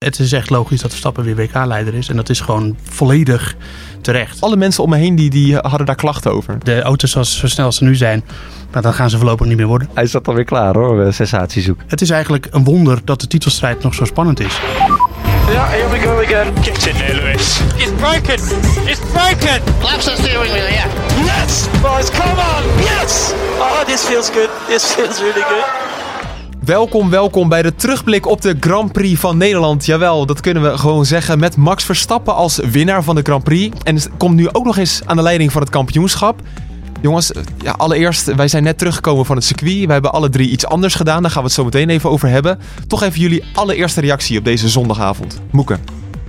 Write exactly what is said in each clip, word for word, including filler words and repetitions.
het is echt logisch dat Verstappen weer W K-leider is. En dat is gewoon volledig terecht. Alle mensen om me heen die, die hadden daar klachten over. De auto's zoals zo snel als ze nu zijn, maar dan gaan ze voorlopig niet meer worden. Hij zat alweer klaar hoor, sensatiezoek. Het is eigenlijk een wonder dat de titelstrijd nog zo spannend is. Ja, here we go again. Get in there, Lewis. It's broken. It's broken. Claps the steering wheel, yeah. Yes, boys, come on. Yes. Oh, this feels good. This feels really good. Welkom, welkom bij de terugblik op de Grand Prix van Nederland. Jawel, dat kunnen we gewoon zeggen. Met Max Verstappen als winnaar van de Grand Prix. En het komt nu ook nog eens aan de leiding van het kampioenschap. Jongens, ja, allereerst, wij zijn net teruggekomen van het circuit. We hebben alle drie iets anders gedaan. Daar gaan we het zo meteen even over hebben. Toch even jullie allereerste reactie op deze zondagavond. Moeke.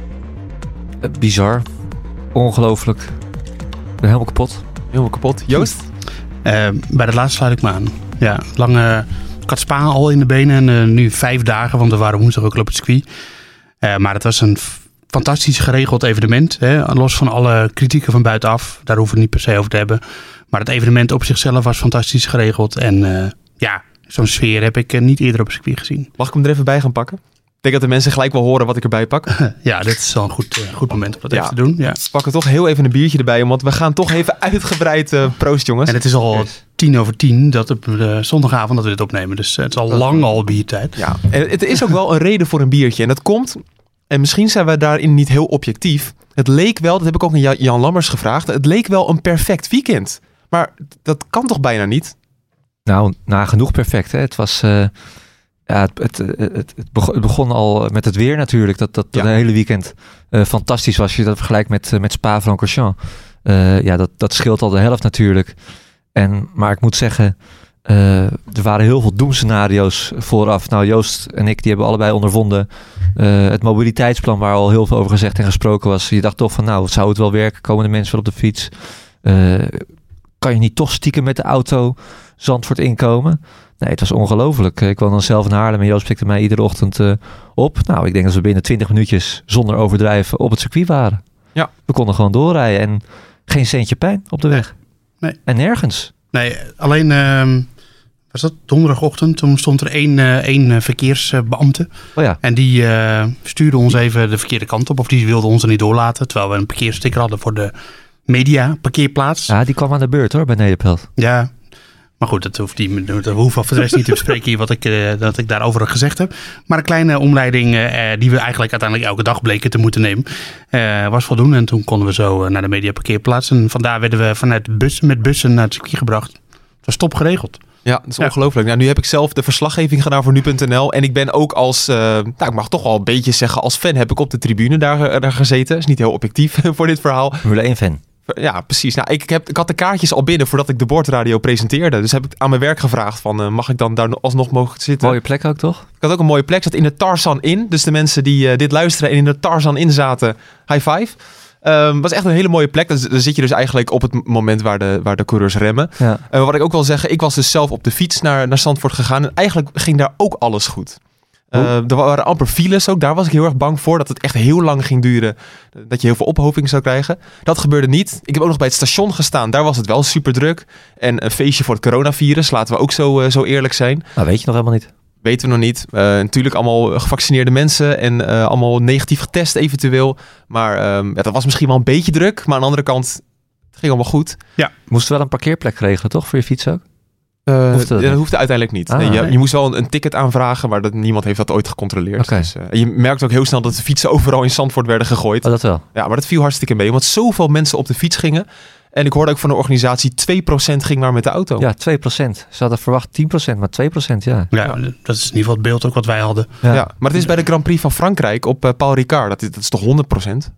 Uh, bizar. Ongelooflijk. Ik ben helemaal kapot. Helemaal kapot. Joost? Uh, bij de laatste sluit ik me aan. Ja, lange... Ik had Spa al in de benen en uh, nu vijf dagen, want we waren woensdag ook op het circuit. Uh, maar het was een f- fantastisch geregeld evenement. Hè? Los van alle kritieken van buitenaf. Daar hoeven we het niet per se over te hebben. Maar het evenement op zichzelf was fantastisch geregeld. En uh, ja, zo'n sfeer heb ik uh, niet eerder op het circuit gezien. Mag ik hem er even bij gaan pakken? Ik denk dat de mensen gelijk wel horen wat ik erbij pak. Ja, dit is wel een goed, uh, goed moment om dat ja. even te doen. Ja. We pakken toch heel even een biertje erbij, want we gaan toch even uitgebreid uh, proost, jongens. En het is al yes. tien over tien, dat op de zondagavond dat we dit opnemen. Dus uh, het is al dat lang al biertijd. Ja, en het is ook wel een reden voor een biertje. En dat komt, en misschien zijn we daarin niet heel objectief. Het leek wel, dat heb ik ook aan Jan Lammers gevraagd. Het leek wel een perfect weekend. Maar dat kan toch bijna niet? Nou, nagenoeg perfect. Hè? Het was... Uh... Ja, het, het, het, het begon al met het weer natuurlijk. Dat dat, dat ja. hele weekend uh, fantastisch was. Als je dat vergelijkt met, uh, met Spa-Francorchamps. Uh, ja, dat, dat scheelt al de helft natuurlijk. En, maar ik moet zeggen, uh, er waren heel veel doemscenario's vooraf. Nou, Joost en ik, die hebben allebei ondervonden. Uh, het mobiliteitsplan waar al heel veel over gezegd en gesproken was. Je dacht toch van, nou, zou het wel werken? Komen de mensen wel op de fiets? Uh, kan je niet toch stiekem met de auto Zandvoort inkomen? Nee, het was ongelooflijk. Ik woon dan zelf in Haarlem en Joost pikte mij iedere ochtend uh, op. Nou, ik denk dat we binnen twintig minuutjes zonder overdrijven op het circuit waren. Ja. We konden gewoon doorrijden en geen centje pijn op de weg. Nee. En nergens. Nee, alleen uh, was dat donderdagochtend. Toen stond er één, uh, één verkeersbeambte. Oh ja. En die uh, stuurde ons even de verkeerde kant op. Of die wilde ons er niet doorlaten. Terwijl we een parkeersticker hadden voor de media parkeerplaats. Ja, die kwam aan de beurt hoor, bij Nederpelt. Ja. Maar goed, dat hoeft die, dat hoeft voor de rest niet te bespreken hier wat ik, uh, dat ik daarover gezegd heb. Maar een kleine omleiding uh, die we eigenlijk uiteindelijk elke dag bleken te moeten nemen, uh, was voldoende. En toen konden we zo uh, naar de mediaparkeerplaats. En vandaar werden we vanuit bus, met bussen naar het circuit gebracht. Het was top geregeld. Ja, dat is ja. ongelooflijk. Nou, nu heb ik zelf de verslaggeving gedaan voor nu punt n l. En ik ben ook als, uh, nou, ik mag toch wel een beetje zeggen, als fan heb ik op de tribune daar, daar gezeten. Dat is niet heel objectief voor dit verhaal. Formule één fan. Ja, precies. Nou, ik, heb, ik had de kaartjes al binnen voordat ik de bordradio presenteerde. Dus heb ik aan mijn werk gevraagd van, uh, mag ik dan daar alsnog mogen zitten? Mooie plek ook, toch? Ik had ook een mooie plek. Zat in de Tarzan in. Dus de mensen die uh, dit luisteren en in de Tarzan in zaten, high five. Um, was echt een hele mooie plek. Dan zit je dus eigenlijk op het moment waar de, waar de coureurs remmen. Ja. Uh, wat ik ook wil zeggen, ik was dus zelf op de fiets naar, naar Zandvoort gegaan. En eigenlijk ging daar ook alles goed. Uh, er waren amper files ook. Daar was ik heel erg bang voor. Dat het echt heel lang ging duren. Dat je heel veel ophoping zou krijgen. Dat gebeurde niet. Ik heb ook nog bij het station gestaan. Daar was het wel super druk. En een feestje voor het coronavirus. Laten we ook zo, uh, zo eerlijk zijn. Nou, weet je nog helemaal niet. Weten we nog niet. Uh, natuurlijk allemaal gevaccineerde mensen. En uh, allemaal negatief getest eventueel. Maar um, ja, dat was misschien wel een beetje druk. Maar aan de andere kant, het ging allemaal goed. Ja. Moesten wel een parkeerplek regelen, toch? Voor je fiets ook? Uh, hoefde dat, dat hoefde uiteindelijk niet. Ah, nee, je, nee. je moest wel een, een ticket aanvragen, maar dat, niemand heeft dat ooit gecontroleerd. Okay. Dus, uh, je merkt ook heel snel dat de fietsen overal in Zandvoort werden gegooid. Oh, dat wel. Ja, maar dat viel hartstikke mee, want zoveel mensen op de fiets gingen. En ik hoorde ook van de organisatie, twee procent ging maar met de auto. Ja, twee procent. Ze hadden verwacht tien procent, maar twee procent, ja. Ja, dat is in ieder geval het beeld ook wat wij hadden. Ja, ja maar het is bij de Grand Prix van Frankrijk op uh, Paul Ricard. Dat is, dat is toch honderd procent?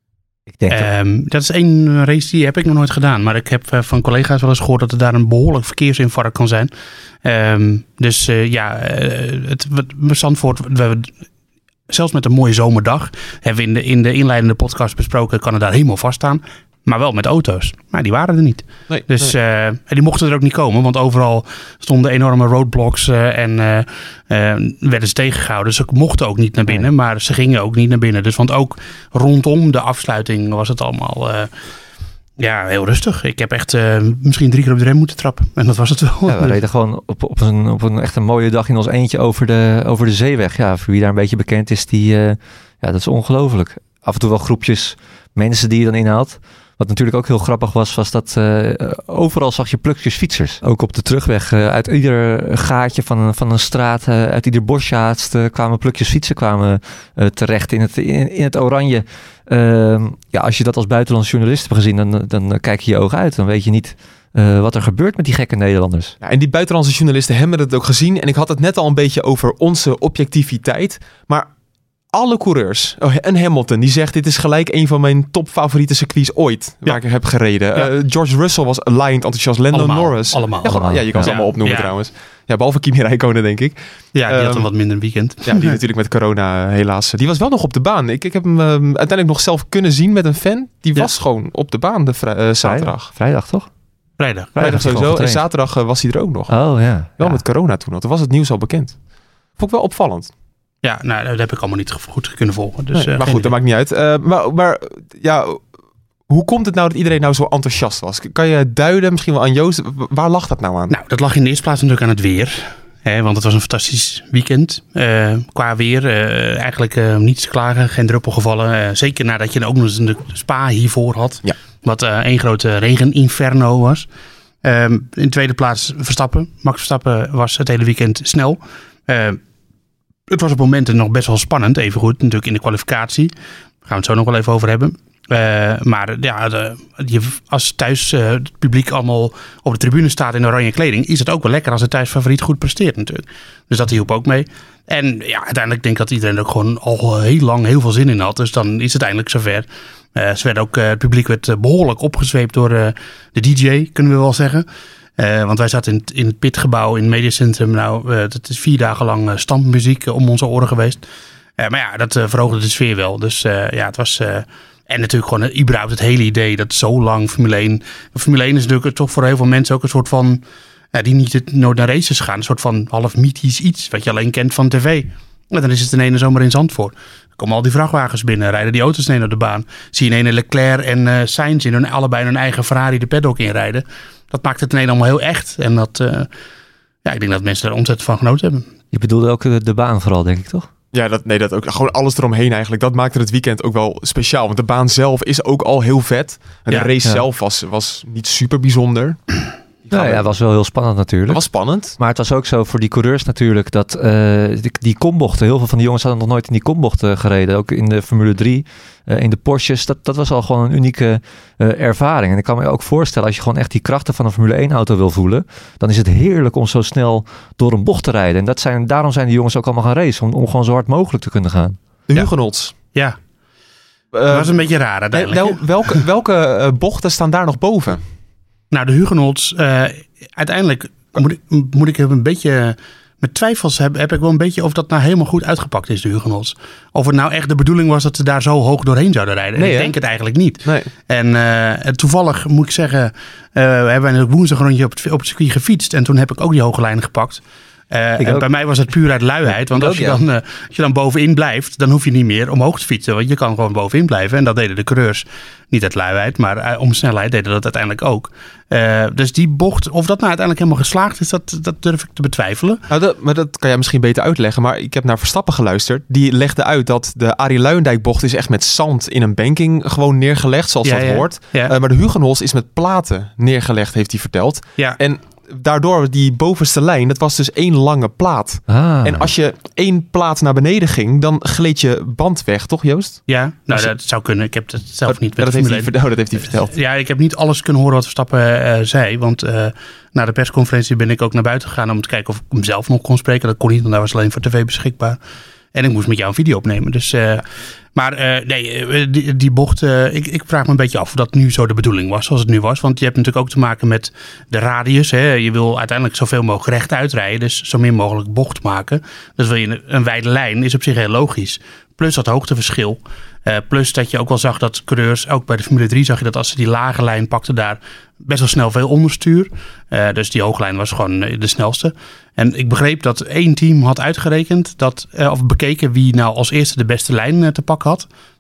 Ik denk um, dat... dat is één race die heb ik nog nooit gedaan. Maar ik heb uh, van collega's wel eens gehoord dat er daar een behoorlijk verkeersinfarct kan zijn. Um, dus uh, ja, uh, het, het Zandvoort, we, zelfs met een mooie zomerdag, hebben we in de, in de inleidende podcast besproken, kan het daar helemaal vaststaan. Maar wel met auto's. Maar die waren er niet. Nee, dus nee. Uh, die mochten er ook niet komen. Want overal stonden enorme roadblocks. Uh, en uh, uh, werden ze tegengehouden. Ze mochten ook niet naar binnen. Nee. Maar ze gingen ook niet naar binnen. Dus want ook rondom de afsluiting was het allemaal uh, ja, heel rustig. Ik heb echt uh, misschien drie keer op de rem moeten trappen. En dat was het wel. Ja, we reden gewoon op, op, een, op een echt een mooie dag in ons eentje over de, over de zeeweg. Ja, voor wie daar een beetje bekend is, die... Uh, Ja, dat is ongelooflijk. Af en toe wel groepjes mensen die je dan inhaalt. Wat natuurlijk ook heel grappig was, was dat uh, overal zag je plukjes fietsers. Ook op de terugweg. Uh, uit ieder gaatje van een, van een straat, uh, uit ieder bosje haast, uh, kwamen plukjes fietsen kwamen, uh, terecht in het, in, in het oranje. Uh, ja, als je dat als buitenlandse journalist hebt gezien, dan, dan uh, kijk je je ogen uit. Dan weet je niet uh, wat er gebeurt met die gekke Nederlanders. Ja, en die buitenlandse journalisten hebben het ook gezien. En ik had het net al een beetje over onze objectiviteit. Maar alle coureurs, oh, en Hamilton, die zegt dit is gelijk een van mijn topfavoriete circuits ooit, waar ja. ik heb gereden. Ja. Uh, George Russell was aligned enthousiast, Lando allemaal, Norris. Allemaal, ja, allemaal. Ja, je kan ze ja. allemaal opnoemen ja. trouwens. Ja, behalve Kimi Räikkönen, denk ik. Ja, die um, had een wat minder weekend. Ja, die natuurlijk met corona helaas. Die was wel nog op de baan. Ik, ik heb hem uh, uiteindelijk nog zelf kunnen zien met een fan. Die ja. was gewoon op de baan de vrij, uh, zaterdag. Vrijdag, toch? Vrijdag. Vrijdag sowieso. En zaterdag uh, was hij er ook nog. Oh ja. Wel ja. met corona toen al. Toen was het nieuws al bekend. Vond ik wel opvallend. Ja, nou, dat heb ik allemaal niet goed kunnen volgen. Dus, nee, uh, maar goed, dat maakt niet uit. Uh, maar, maar ja, hoe komt het nou dat iedereen nou zo enthousiast was? Kan je duiden, misschien wel aan Joost, waar lag dat nou aan? Nou, dat lag in de eerste plaats natuurlijk aan het weer. Hè, want het was een fantastisch weekend. Uh, qua weer, uh, eigenlijk uh, niets te klagen, geen druppel gevallen. Uh, zeker nadat je ook nog eens een Spa hiervoor had. Ja. Wat uh, één grote regeninferno was. Uh, in de tweede plaats Verstappen. Max Verstappen was het hele weekend snel. Uh, Het was op momenten nog best wel spannend. Even goed, natuurlijk in de kwalificatie. Daar gaan we het zo nog wel even over hebben. Uh, maar ja, de, je, als thuis uh, het publiek allemaal op de tribune staat in oranje kleding, is het ook wel lekker als het thuisfavoriet goed presteert natuurlijk. Dus dat hielp ook mee. En ja, uiteindelijk denk ik dat iedereen er ook gewoon al heel lang heel veel zin in had. Dus dan is het eindelijk zover. Uh, ze werd ook, uh, het publiek werd behoorlijk opgezweept door uh, de D J, kunnen we wel zeggen. Uh, want wij zaten in, in het pitgebouw in het mediacentrum. Nou, uh, dat is vier dagen lang uh, standmuziek uh, om onze oren geweest. Uh, maar ja, dat uh, verhoogde de sfeer wel. Dus uh, ja, het was... Uh, en natuurlijk gewoon uh, überhaupt het hele idee dat zo lang Formule één... Formule één is natuurlijk toch voor heel veel mensen ook een soort van... Uh, die niet het, nooit naar races gaan. Een soort van half mythisch iets wat je alleen kent van tv. En dan is het een ene zomer in Zandvoort. Dan komen al die vrachtwagens binnen, rijden die auto's neer op de baan. Zie je een ene Leclerc en uh, Sainz in hun, allebei hun eigen Ferrari de paddock inrijden. Dat maakt het ineens allemaal heel echt. En dat, uh, ja, ik denk dat mensen er ontzettend van genoten hebben. Je bedoelde ook de, de baan vooral, denk ik, toch? Ja, dat, nee, dat ook. Gewoon alles eromheen eigenlijk. Dat maakte het weekend ook wel speciaal. Want de baan zelf is ook al heel vet. En ja, de race ja. zelf was, was niet super bijzonder. Nou ja, het was wel heel spannend natuurlijk. Het was spannend. Maar het was ook zo voor die coureurs natuurlijk dat uh, die, die kombochten, heel veel van die jongens hadden nog nooit in die kombochten gereden. Ook in de Formule drie, uh, in de Porsches. Dat, dat was al gewoon een unieke uh, ervaring. En ik kan me ook voorstellen, als je gewoon echt die krachten van een Formule één auto wil voelen, dan is het heerlijk om zo snel door een bocht te rijden. En dat zijn, daarom zijn die jongens ook allemaal gaan racen, om, om gewoon zo hard mogelijk te kunnen gaan. De Hugenots. Ja. Uh, dat was een beetje raar uiteindelijk. Nou, welke welke uh, bochten staan daar nog boven? Nou, de Hugenots, uh, uiteindelijk moet ik, moet ik een beetje met twijfels hebben, heb ik wel een beetje of dat nou helemaal goed uitgepakt is, de Hugenots. Of het nou echt de bedoeling was dat ze daar zo hoog doorheen zouden rijden. Nee, ik denk het eigenlijk niet. Nee. En uh, toevallig moet ik zeggen, uh, we hebben een woensdag rondje op het, op het circuit gefietst en toen heb ik ook die hoge lijn gepakt. Uh, en bij mij was het puur uit luiheid. Want als je, dan, uh, als je dan bovenin blijft, dan hoef je niet meer omhoog te fietsen. Want je kan gewoon bovenin blijven. En dat deden de coureurs niet uit luiheid, maar uh, om snelheid deden dat uiteindelijk ook. Uh, dus die bocht, of dat nou uiteindelijk helemaal geslaagd is, dat, dat durf ik te betwijfelen. Nou, dat, maar dat kan jij misschien beter uitleggen. Maar ik heb naar Verstappen geluisterd. Die legde uit dat de Arie Luijendijk bocht is echt met zand in een banking gewoon neergelegd, zoals ja, dat ja. hoort. Ja. Uh, maar de Hugenots is met platen neergelegd, heeft hij verteld. Ja. En daardoor die bovenste lijn, dat was dus één lange plaat. Ah. En als je één plaat naar beneden ging, dan gleed je band weg, toch Joost? Ja, nou je... dat zou kunnen. Ik heb het zelf oh, niet. Ja, dat, heeft hij, oh, dat heeft hij verteld. Ja, ik heb niet alles kunnen horen wat Verstappen uh, zei. Want uh, na de persconferentie ben ik ook naar buiten gegaan om te kijken of ik hem zelf nog kon spreken. Dat kon niet, want daar was alleen voor tv beschikbaar. En ik moest met jou een video opnemen. Dus, uh, maar uh, nee, die, die bocht, uh, ik, ik vraag me een beetje af of dat nu zo de bedoeling was, zoals het nu was. Want je hebt natuurlijk ook te maken met de radius. Hè. Je wil uiteindelijk zoveel mogelijk rechtuit rijden, dus zo min mogelijk bocht maken. Dus wil je een, een wijde lijn, is op zich heel logisch. Plus dat hoogteverschil. Uh, plus dat je ook wel zag dat coureurs, ook bij de Formule drie zag je dat als ze die lage lijn pakten, daar best wel snel veel onderstuur. Uh, dus die hooglijn was gewoon de snelste. En ik begreep dat één team had uitgerekend, dat, uh, of bekeken wie nou als eerste de beste lijn uh, te pakken had.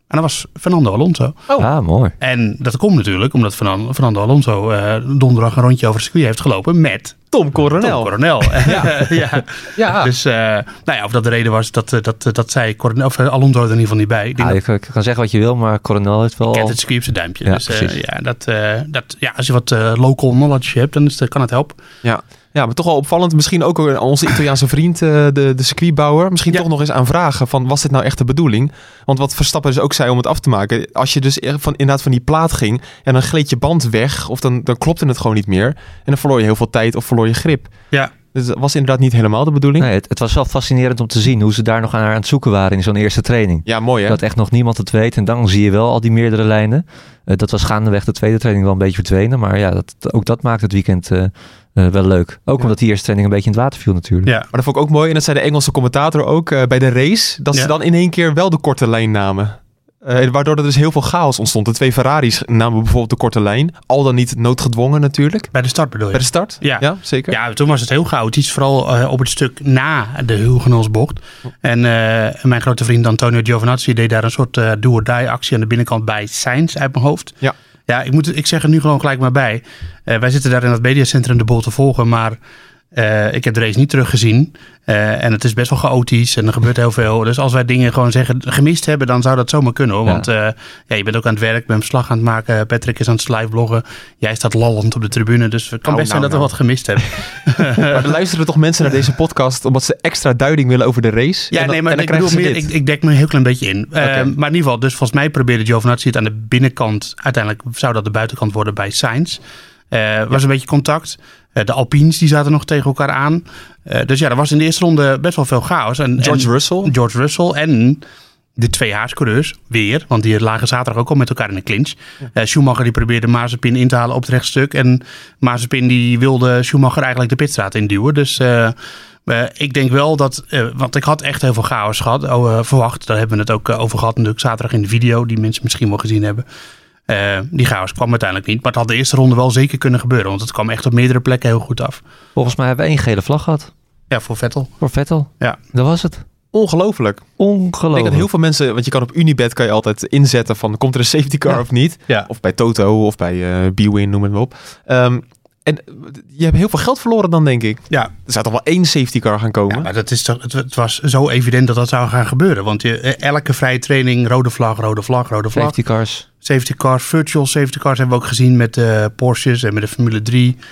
En dat was Fernando Alonso. Oh. Ah, mooi. En dat komt natuurlijk omdat Fernando, Fernando Alonso uh, donderdag een rondje over het circuit heeft gelopen met Tom Coronel. Tom Coronel. Ja. ja. Ja. Dus uh, nou ja, of dat de reden was dat, dat, dat zei Coronel, of Alonso er in ieder geval niet bij. Ik denk Ah, dat, je kan, kan zeggen wat je wil, maar Coronel heeft wel... kent het circuit op zijn duimpje. Ja, dus uh, precies. ja, dat, uh, dat, ja, als je wat uh, local knowledge hebt, dan is het, kan het helpen. Ja. Ja, maar toch wel opvallend. Misschien ook onze Italiaanse vriend, de, de circuitbouwer. Misschien ja. toch nog eens aan vragen van, was dit nou echt de bedoeling? Want wat Verstappen dus ook zei om het af te maken. Als je dus van, inderdaad van die plaat ging en dan gleed je band weg. Of dan, dan klopte het gewoon niet meer. En dan verloor je heel veel tijd of verloor je grip. Ja. Dus dat was inderdaad niet helemaal de bedoeling. Nee, het, het was wel fascinerend om te zien hoe ze daar nog aan, aan het zoeken waren in zo'n eerste training. Ja, mooi hè? Dat echt nog niemand het weet. En dan zie je wel al die meerdere lijnen. Uh, dat was gaandeweg de tweede training wel een beetje verdwenen. Maar ja, dat, ook dat maakt het weekend uh, uh, wel leuk. Ook ja. omdat die eerste training een beetje in het water viel natuurlijk. Ja. Maar dat vond ik ook mooi. En dat zei de Engelse commentator ook uh, bij de race. Dat ja. ze dan in één keer wel de korte lijn namen. Uh, waardoor er dus heel veel chaos ontstond. De twee Ferraris namen bijvoorbeeld de korte lijn. Al dan niet noodgedwongen natuurlijk. Bij de start bedoel je? Bij de start? Ja, ja zeker. Ja, toen was het heel chaotisch. Vooral uh, op het stuk na de Hugenholzbocht. En uh, mijn grote vriend Antonio Giovinazzi deed daar een soort uh, do-or-die actie aan de binnenkant bij Sainz uit mijn hoofd. Ja. Ja, ik, moet, ik zeg er nu gewoon gelijk maar bij. Uh, wij zitten daar in het mediacentrum de boel te volgen, maar uh, ik heb de race niet teruggezien. Uh, en het is best wel chaotisch en er gebeurt heel veel. Dus als wij dingen gewoon zeggen gemist hebben, dan zou dat zomaar kunnen hoor. Ja. Want uh, ja, je bent ook aan het werk, ben verslag aan het maken. Patrick is aan het live bloggen. Jij staat lallend op de tribune. Dus het kan nou, best nou, zijn dat nou. we wat gemist hebben. Maar er luisteren toch mensen naar deze podcast omdat ze extra duiding willen over de race? Ja, en dan, nee, maar en dan ik, bedoel meer, ik, ik dek me een heel klein beetje in. Uh, okay. Maar in ieder geval, dus volgens mij probeerde Giovinazzi het aan de binnenkant. Uiteindelijk zou dat de buitenkant worden bij Sainz. Uh, was ja. een beetje contact. Uh, de Alpines die zaten nog tegen elkaar aan. Uh, dus ja, er was in de eerste ronde best wel veel chaos. En, George en, Russell. George Russell en de twee Haas-coureurs weer. Want die lagen zaterdag ook al met elkaar in een clinch. Ja. Uh, Schumacher die probeerde Mazepin in te halen op het rechtstuk. En Mazepin die wilde Schumacher eigenlijk de pitstraat induwen. Dus uh, uh, ik denk wel dat... Uh, want ik had echt heel veel chaos gehad. Oh, uh, verwacht. Daar hebben we het ook uh, over gehad natuurlijk zaterdag in de video. Die mensen misschien wel gezien hebben. Uh, die chaos kwam uiteindelijk niet. Maar het had de eerste ronde wel zeker kunnen gebeuren. Want het kwam echt op meerdere plekken heel goed af. Volgens mij hebben we één gele vlag gehad. Ja, voor Vettel. Voor Vettel. Ja. Dat was het. Ongelooflijk. Ongelooflijk. Ik denk dat heel veel mensen... Want je kan op Unibet kan je altijd inzetten van... Komt er een safety car ja. of niet? Ja. Of bij Toto of bij uh, B-Win, noem het maar op. Um, en je hebt heel veel geld verloren dan, denk ik. Ja. Er zou toch wel één safety car gaan komen? Ja, maar dat is toch, het, het was zo evident dat dat zou gaan gebeuren. Want je, elke vrije training, rode vlag, rode vlag, rode vlag. Safety cars. Safety cars, virtual safety cars hebben we ook gezien met de uh, Porsches en met de Formule drie. Uh,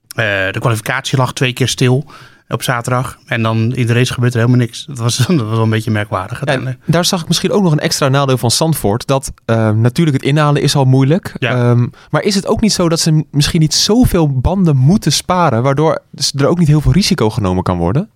de kwalificatie lag twee keer stil op zaterdag. En dan in de race gebeurt er helemaal niks. Dat was, dat was wel een beetje merkwaardig. Ja, daar zag ik misschien ook nog een extra nadeel van Zandvoort. Dat uh, natuurlijk het inhalen is al moeilijk. Ja. Um, maar is het ook niet zo dat ze misschien niet zoveel banden moeten sparen... waardoor er ook niet heel veel risico genomen kan worden?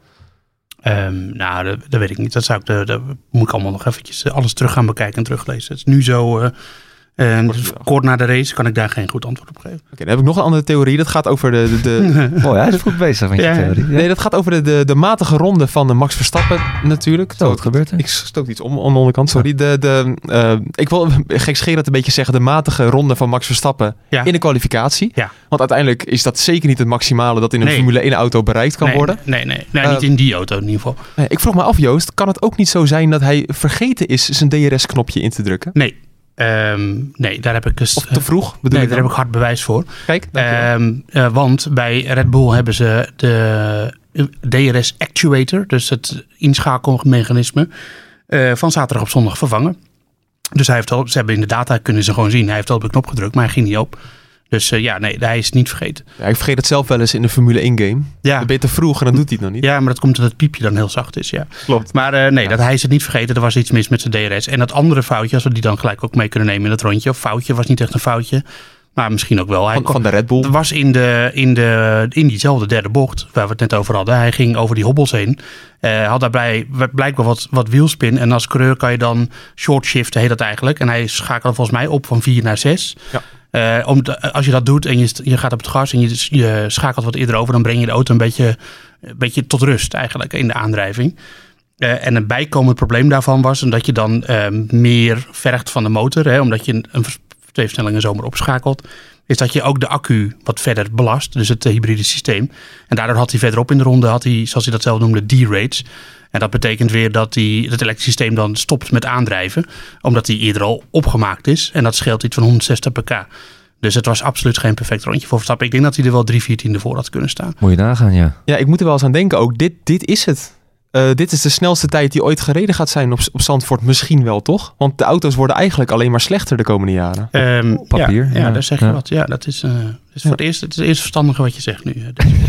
Um, nou, dat, dat weet ik niet. Dat, zou ik de, dat moet ik allemaal nog eventjes alles terug gaan bekijken en teruglezen. Het is nu zo... Uh, Uh, dus kort na de race kan ik daar geen goed antwoord op geven. Oké, okay, dan heb ik nog een andere theorie. Dat gaat over de... de, de... oh ja, hij is goed bezig met je ja. theorie. Ja. Nee, dat gaat over de, de, de matige ronde van de Max Verstappen natuurlijk. Zo, wat gebeurt er? Ik stoot iets om aan de onderkant, sorry. De, de, uh, ik wil gekscherend een beetje zeggen... de matige ronde van Max Verstappen ja. in de kwalificatie. Ja. Want uiteindelijk is dat zeker niet het maximale... dat in een nee. Formule één auto bereikt kan nee, worden. Nee, nee, nee uh, niet in die auto in ieder geval. Nee, ik vroeg me af, Joost. Kan het ook niet zo zijn dat hij vergeten is... zijn D R S-knopje in te drukken? Nee. Um, nee, daar heb ik dus, of te vroeg? Bedoel nee, ik daar heb ik hard bewijs voor. Kijk, um, uh, want bij Red Bull hebben ze de D R S actuator, dus het inschakelmechanisme, uh, van zaterdag op zondag vervangen. Dus hij heeft al, ze hebben in de data kunnen ze gewoon zien, hij heeft al op de knop gedrukt, maar hij ging niet op. Dus uh, ja, nee, hij is niet vergeten. Ja, ik vergeet het zelf wel eens in de Formule één game. Ja. Dan ben je te vroeg en dan doet hij het nog niet. Ja, maar dat komt omdat het piepje dan heel zacht is, ja. Klopt. Maar uh, nee, ja. dat hij is het niet vergeten. Er was iets mis met zijn D R S. En dat andere foutje, als we die dan gelijk ook mee kunnen nemen in dat rondje. Of foutje, was niet echt een foutje. Maar misschien ook wel. Hij van, kon, van de Red Bull. Er was in, de, in, de, in diezelfde derde bocht, waar we het net over hadden. Hij ging over die hobbels heen. Uh, had daarbij blijkbaar wat, wat wielspin. En als coureur kan je dan short shiften, heet dat eigenlijk. En hij schakelde volgens mij op van vier naar zes. Ja. Uh, om de, als je dat doet en je, je gaat op het gas en je, je schakelt wat eerder over, dan breng je de auto een beetje, een beetje tot rust eigenlijk in de aandrijving. Uh, en een bijkomend probleem daarvan was dat je dan uh, meer vergt van de motor, hè, omdat je een, een twee versnellingen zomaar opschakelt. is dat je ook de accu wat verder belast. Dus het uh, hybride systeem. En daardoor had hij verderop in de ronde, had hij, zoals hij dat zelf noemde, D-rates. En dat betekent weer dat hij, het elektrische systeem dan stopt met aandrijven. Omdat hij eerder al opgemaakt is. En dat scheelt iets van honderdzestig pk. Dus het was absoluut geen perfect rondje voor Verstappen. Ik denk dat hij er wel drie vier tiende voor had kunnen staan. Moet je nagaan, ja. Ja, ik moet er wel eens aan denken ook. Dit, dit is het. Uh, dit is de snelste tijd die ooit gereden gaat zijn op, op Zandvoort. Misschien wel, toch? Want de auto's worden eigenlijk alleen maar slechter de komende jaren. Um, Papier. Ja, ja, ja, daar zeg je ja. wat. Ja, dat is, uh, is voor ja. het eerst het, is het eerste verstandige wat je zegt nu.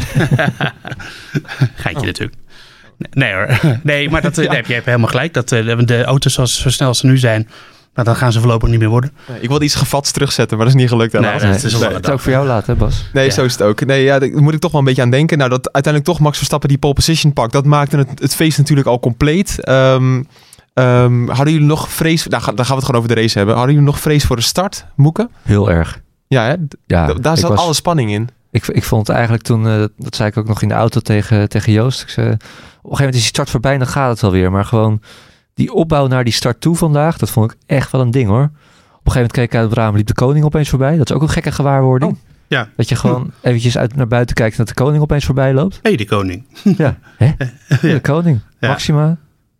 Geitje oh. natuurlijk. Nee hoor. Nee, maar dat, ja. nee, je hebt helemaal gelijk. Dat uh, de auto's zoals zo snel als ze nu zijn, nou, dan gaan ze voorlopig niet meer worden. Nee, ik wilde iets gevats terugzetten, maar dat is niet gelukt. Nee, helaas. nee, Het is, nee, het is ook voor jou laat, hè Bas? Nee, ja. Zo is het ook. Nee, ja, daar moet ik toch wel een beetje aan denken. Nou, dat uiteindelijk toch Max Verstappen die pole position pakt, dat maakte het, het feest natuurlijk al compleet. Um, um, hadden jullie nog vrees... Nou, dan gaan we het gewoon over de race hebben. Hadden jullie nog vrees voor de start, Moeke? Heel erg. Ja, hè? Ja, D- daar ik zat was- alle spanning in. Ik, ik vond het eigenlijk toen, uh, dat zei ik ook nog in de auto tegen, tegen Joost. Ik zei, op een gegeven moment is die start voorbij en dan gaat het wel weer. Maar gewoon die opbouw naar die start toe vandaag, dat vond ik echt wel een ding hoor. Op een gegeven moment keek ik uit het raam, liep de koning opeens voorbij. Dat is ook een gekke gewaarwording. Oh, ja. Dat je gewoon eventjes uit, naar buiten kijkt en dat de koning opeens voorbij loopt. Hé, hey, de koning. Ja, hè? De koning. Ja. Maxima.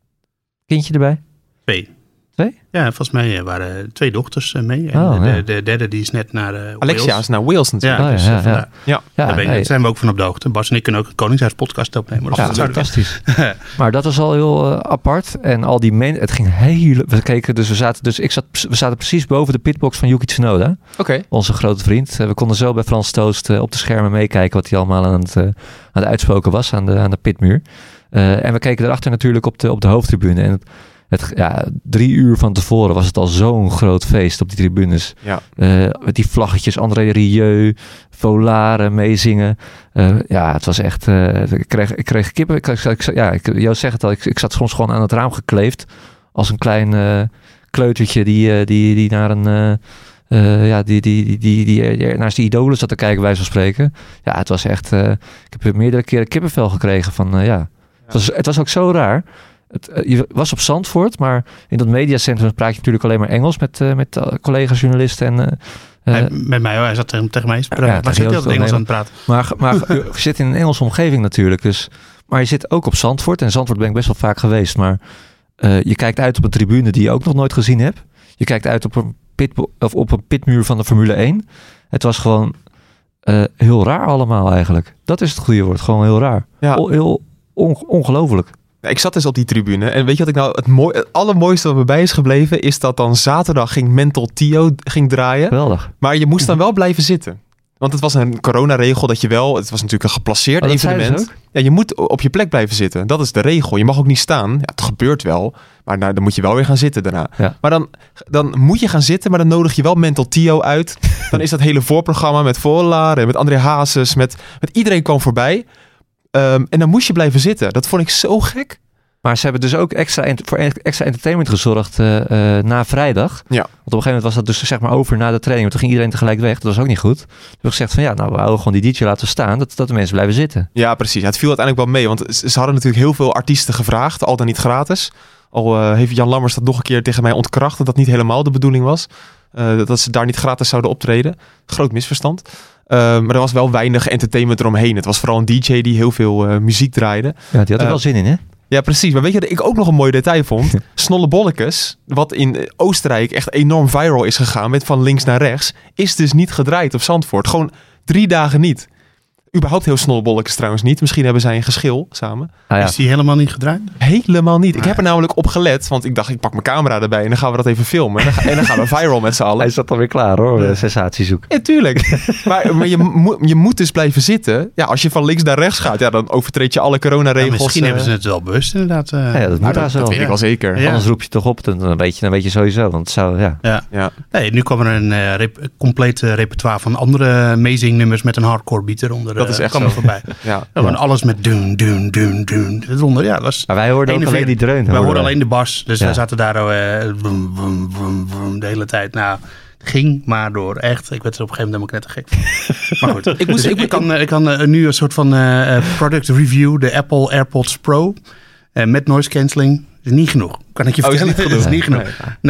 Kindje erbij. Twee. Twee? Ja, volgens mij waren twee dochters uh, mee. En Oh, de, ja. de, de derde die is net naar uh, Alexia Wales. is naar Wales natuurlijk. Ja, Oh, ja, dus, ja, uh, vandaar. Ja. Ja, Daar ben ik- hey. daar zijn we ook van op de hoogte. Bas en ik kunnen ook een Koningshuispodcast opnemen. Ja, Dat is natuurlijk- fantastisch. Maar dat was al heel uh, apart. En al die men, het ging heel... We keken dus, we zaten dus, ik zat, we zaten precies boven de pitbox van Yuki Tsunoda. Oké. Okay. Onze grote vriend. Uh, we konden zo bij Frans Toost uh, op de schermen meekijken wat hij allemaal aan het, uh, aan het uitspoken was aan de, aan de pitmuur. Uh, en we keken erachter natuurlijk op de, op de hoofdtribune. En het, het, ja, drie uur van tevoren was het al zo'n groot feest op die tribunes. Ja. Uh, met die vlaggetjes, André Rieu, Volaren meezingen. Uh, ja, het was echt... Uh, ik, kreeg, ik kreeg kippen. Ik, ik, ik, ja, ik, Joost zegt het al. Ik, ik zat soms gewoon aan het raam gekleefd. Als een klein uh, kleutertje die, uh, die, die naar een... Uh, uh, ja, die, die, die, die, die, die naar zijn idolen zat te kijken, bij zo'n spreken. Ja, het was echt... Uh, ik heb meerdere keren kippenvel gekregen van... Uh, ja. Ja. Het, was, het was ook zo raar. Het, uh, je was op Zandvoort, maar in dat mediacentrum praat je natuurlijk alleen maar Engels met, uh, met uh, collega's, journalisten en... Uh, Hij, met mij, hoor. Hij zat tegen, tegen mij eens te praten. Ja, Waar tegen zit hij Joost altijd wel, Engels aan het praten? Maar, maar je zit in een Engelse omgeving natuurlijk. Dus, maar je zit ook op Zandvoort. En Zandvoort ben ik best wel vaak geweest. Maar uh, je kijkt uit op een tribune die je ook nog nooit gezien hebt. Je kijkt uit op een, pit, of op een pitmuur van de Formule één. Het was gewoon uh, heel raar allemaal eigenlijk. Dat is het goede woord. Gewoon heel raar. Ja. O, heel on, ongelooflijk. Ik zat dus op die tribune en weet je wat ik nou het, mooi, het allermooiste wat me bij is gebleven is dat dan zaterdag ging Mental Tio ging draaien, Geweldig. maar je moest dan wel blijven zitten. Want het was een coronaregel dat je wel, het was natuurlijk een geplaceerd Oh, dat zeiden ze evenement. Ja, je moet op je plek blijven zitten. Dat is de regel. Je mag ook niet staan. Ja, het gebeurt wel, maar nou, dan moet je wel weer gaan zitten daarna. Ja. Maar dan, dan moet je gaan zitten, maar dan nodig je wel Mental Tio uit. Dan is dat hele voorprogramma met Volaren, met André Hazes, met, met iedereen kwam voorbij. Um, en dan moest je blijven zitten. Dat vond ik zo gek. Maar ze hebben dus ook extra ent- voor extra entertainment gezorgd uh, uh, na vrijdag. Ja. Want op een gegeven moment was dat dus zeg maar over na de training. Maar toen ging iedereen tegelijk weg. Dat was ook niet goed. Toen hebben we gezegd van ja, nou we houden gewoon die D J laten staan. Dat, dat de mensen blijven zitten. Ja, precies. Het viel uiteindelijk wel mee. Want ze hadden natuurlijk heel veel artiesten gevraagd. Al dan niet gratis. Al uh, heeft Jan Lammers dat nog een keer tegen mij ontkracht. Dat dat niet helemaal de bedoeling was. Uh, dat ze daar niet gratis zouden optreden. Groot misverstand. Uh, maar er was wel weinig entertainment eromheen. Het was vooral een D J die heel veel uh, muziek draaide. Ja, die had er Uh, wel zin in hè? Ja, precies. Maar weet je wat ik ook nog een mooi detail vond? Snollebollekes, wat in Oostenrijk echt enorm viral is gegaan met van links naar rechts, is dus niet gedraaid op Zandvoort. Gewoon drie dagen niet. Überhaupt heel Snollebollekes trouwens niet. Misschien hebben zij een geschil samen. Ah, ja. Is die helemaal niet gedraaid? Helemaal niet. Ik Nee. heb er namelijk op gelet, want ik dacht ik pak mijn camera erbij en dan gaan we dat even filmen. En dan, ga- en dan gaan we viral met z'n allen. Hij zat alweer klaar hoor, ja. Sensatiezoek. Ja, tuurlijk. maar maar je, mo- je moet dus blijven zitten. Ja, als je van links naar rechts gaat, ja, dan overtreed je alle Ja, coronaregels. misschien uh, hebben ze het wel bewust inderdaad. Uh, Ja, ja, dat moet nou, daar dat, zo. dat weet ik Ja. wel zeker. Ja. Anders roep je het toch op, dan, dan, weet je, dan weet je sowieso. Want het zou, ja. ja. Ja. Nee, nu kwam er een uh, rep- compleet uh, repertoire van andere amazing nummers met een hardcore beat eronder. Dat is uh, echt kwam er zo. voorbij. Ja. Ja, maar alles met doen, doen, doen, doen. Eronder, ja, dat was... Maar wij hoorden ook alleen die dreun. We hoorden alleen de bas, dus Ja. we zaten daar uh, vroom, vroom, vroom, vroom, de hele tijd. Nou, het ging maar door. Echt, ik werd er op een gegeven moment helemaal knettergek. Maar goed, ik, moest, ik, ik kan, ik kan uh, nu een soort van uh, product review, de Apple AirPods Pro, uh, met noise cancelling. Dat is niet genoeg, kan ik je Oh, is vertellen. niet Dat is niet genoeg. Nee. Nee.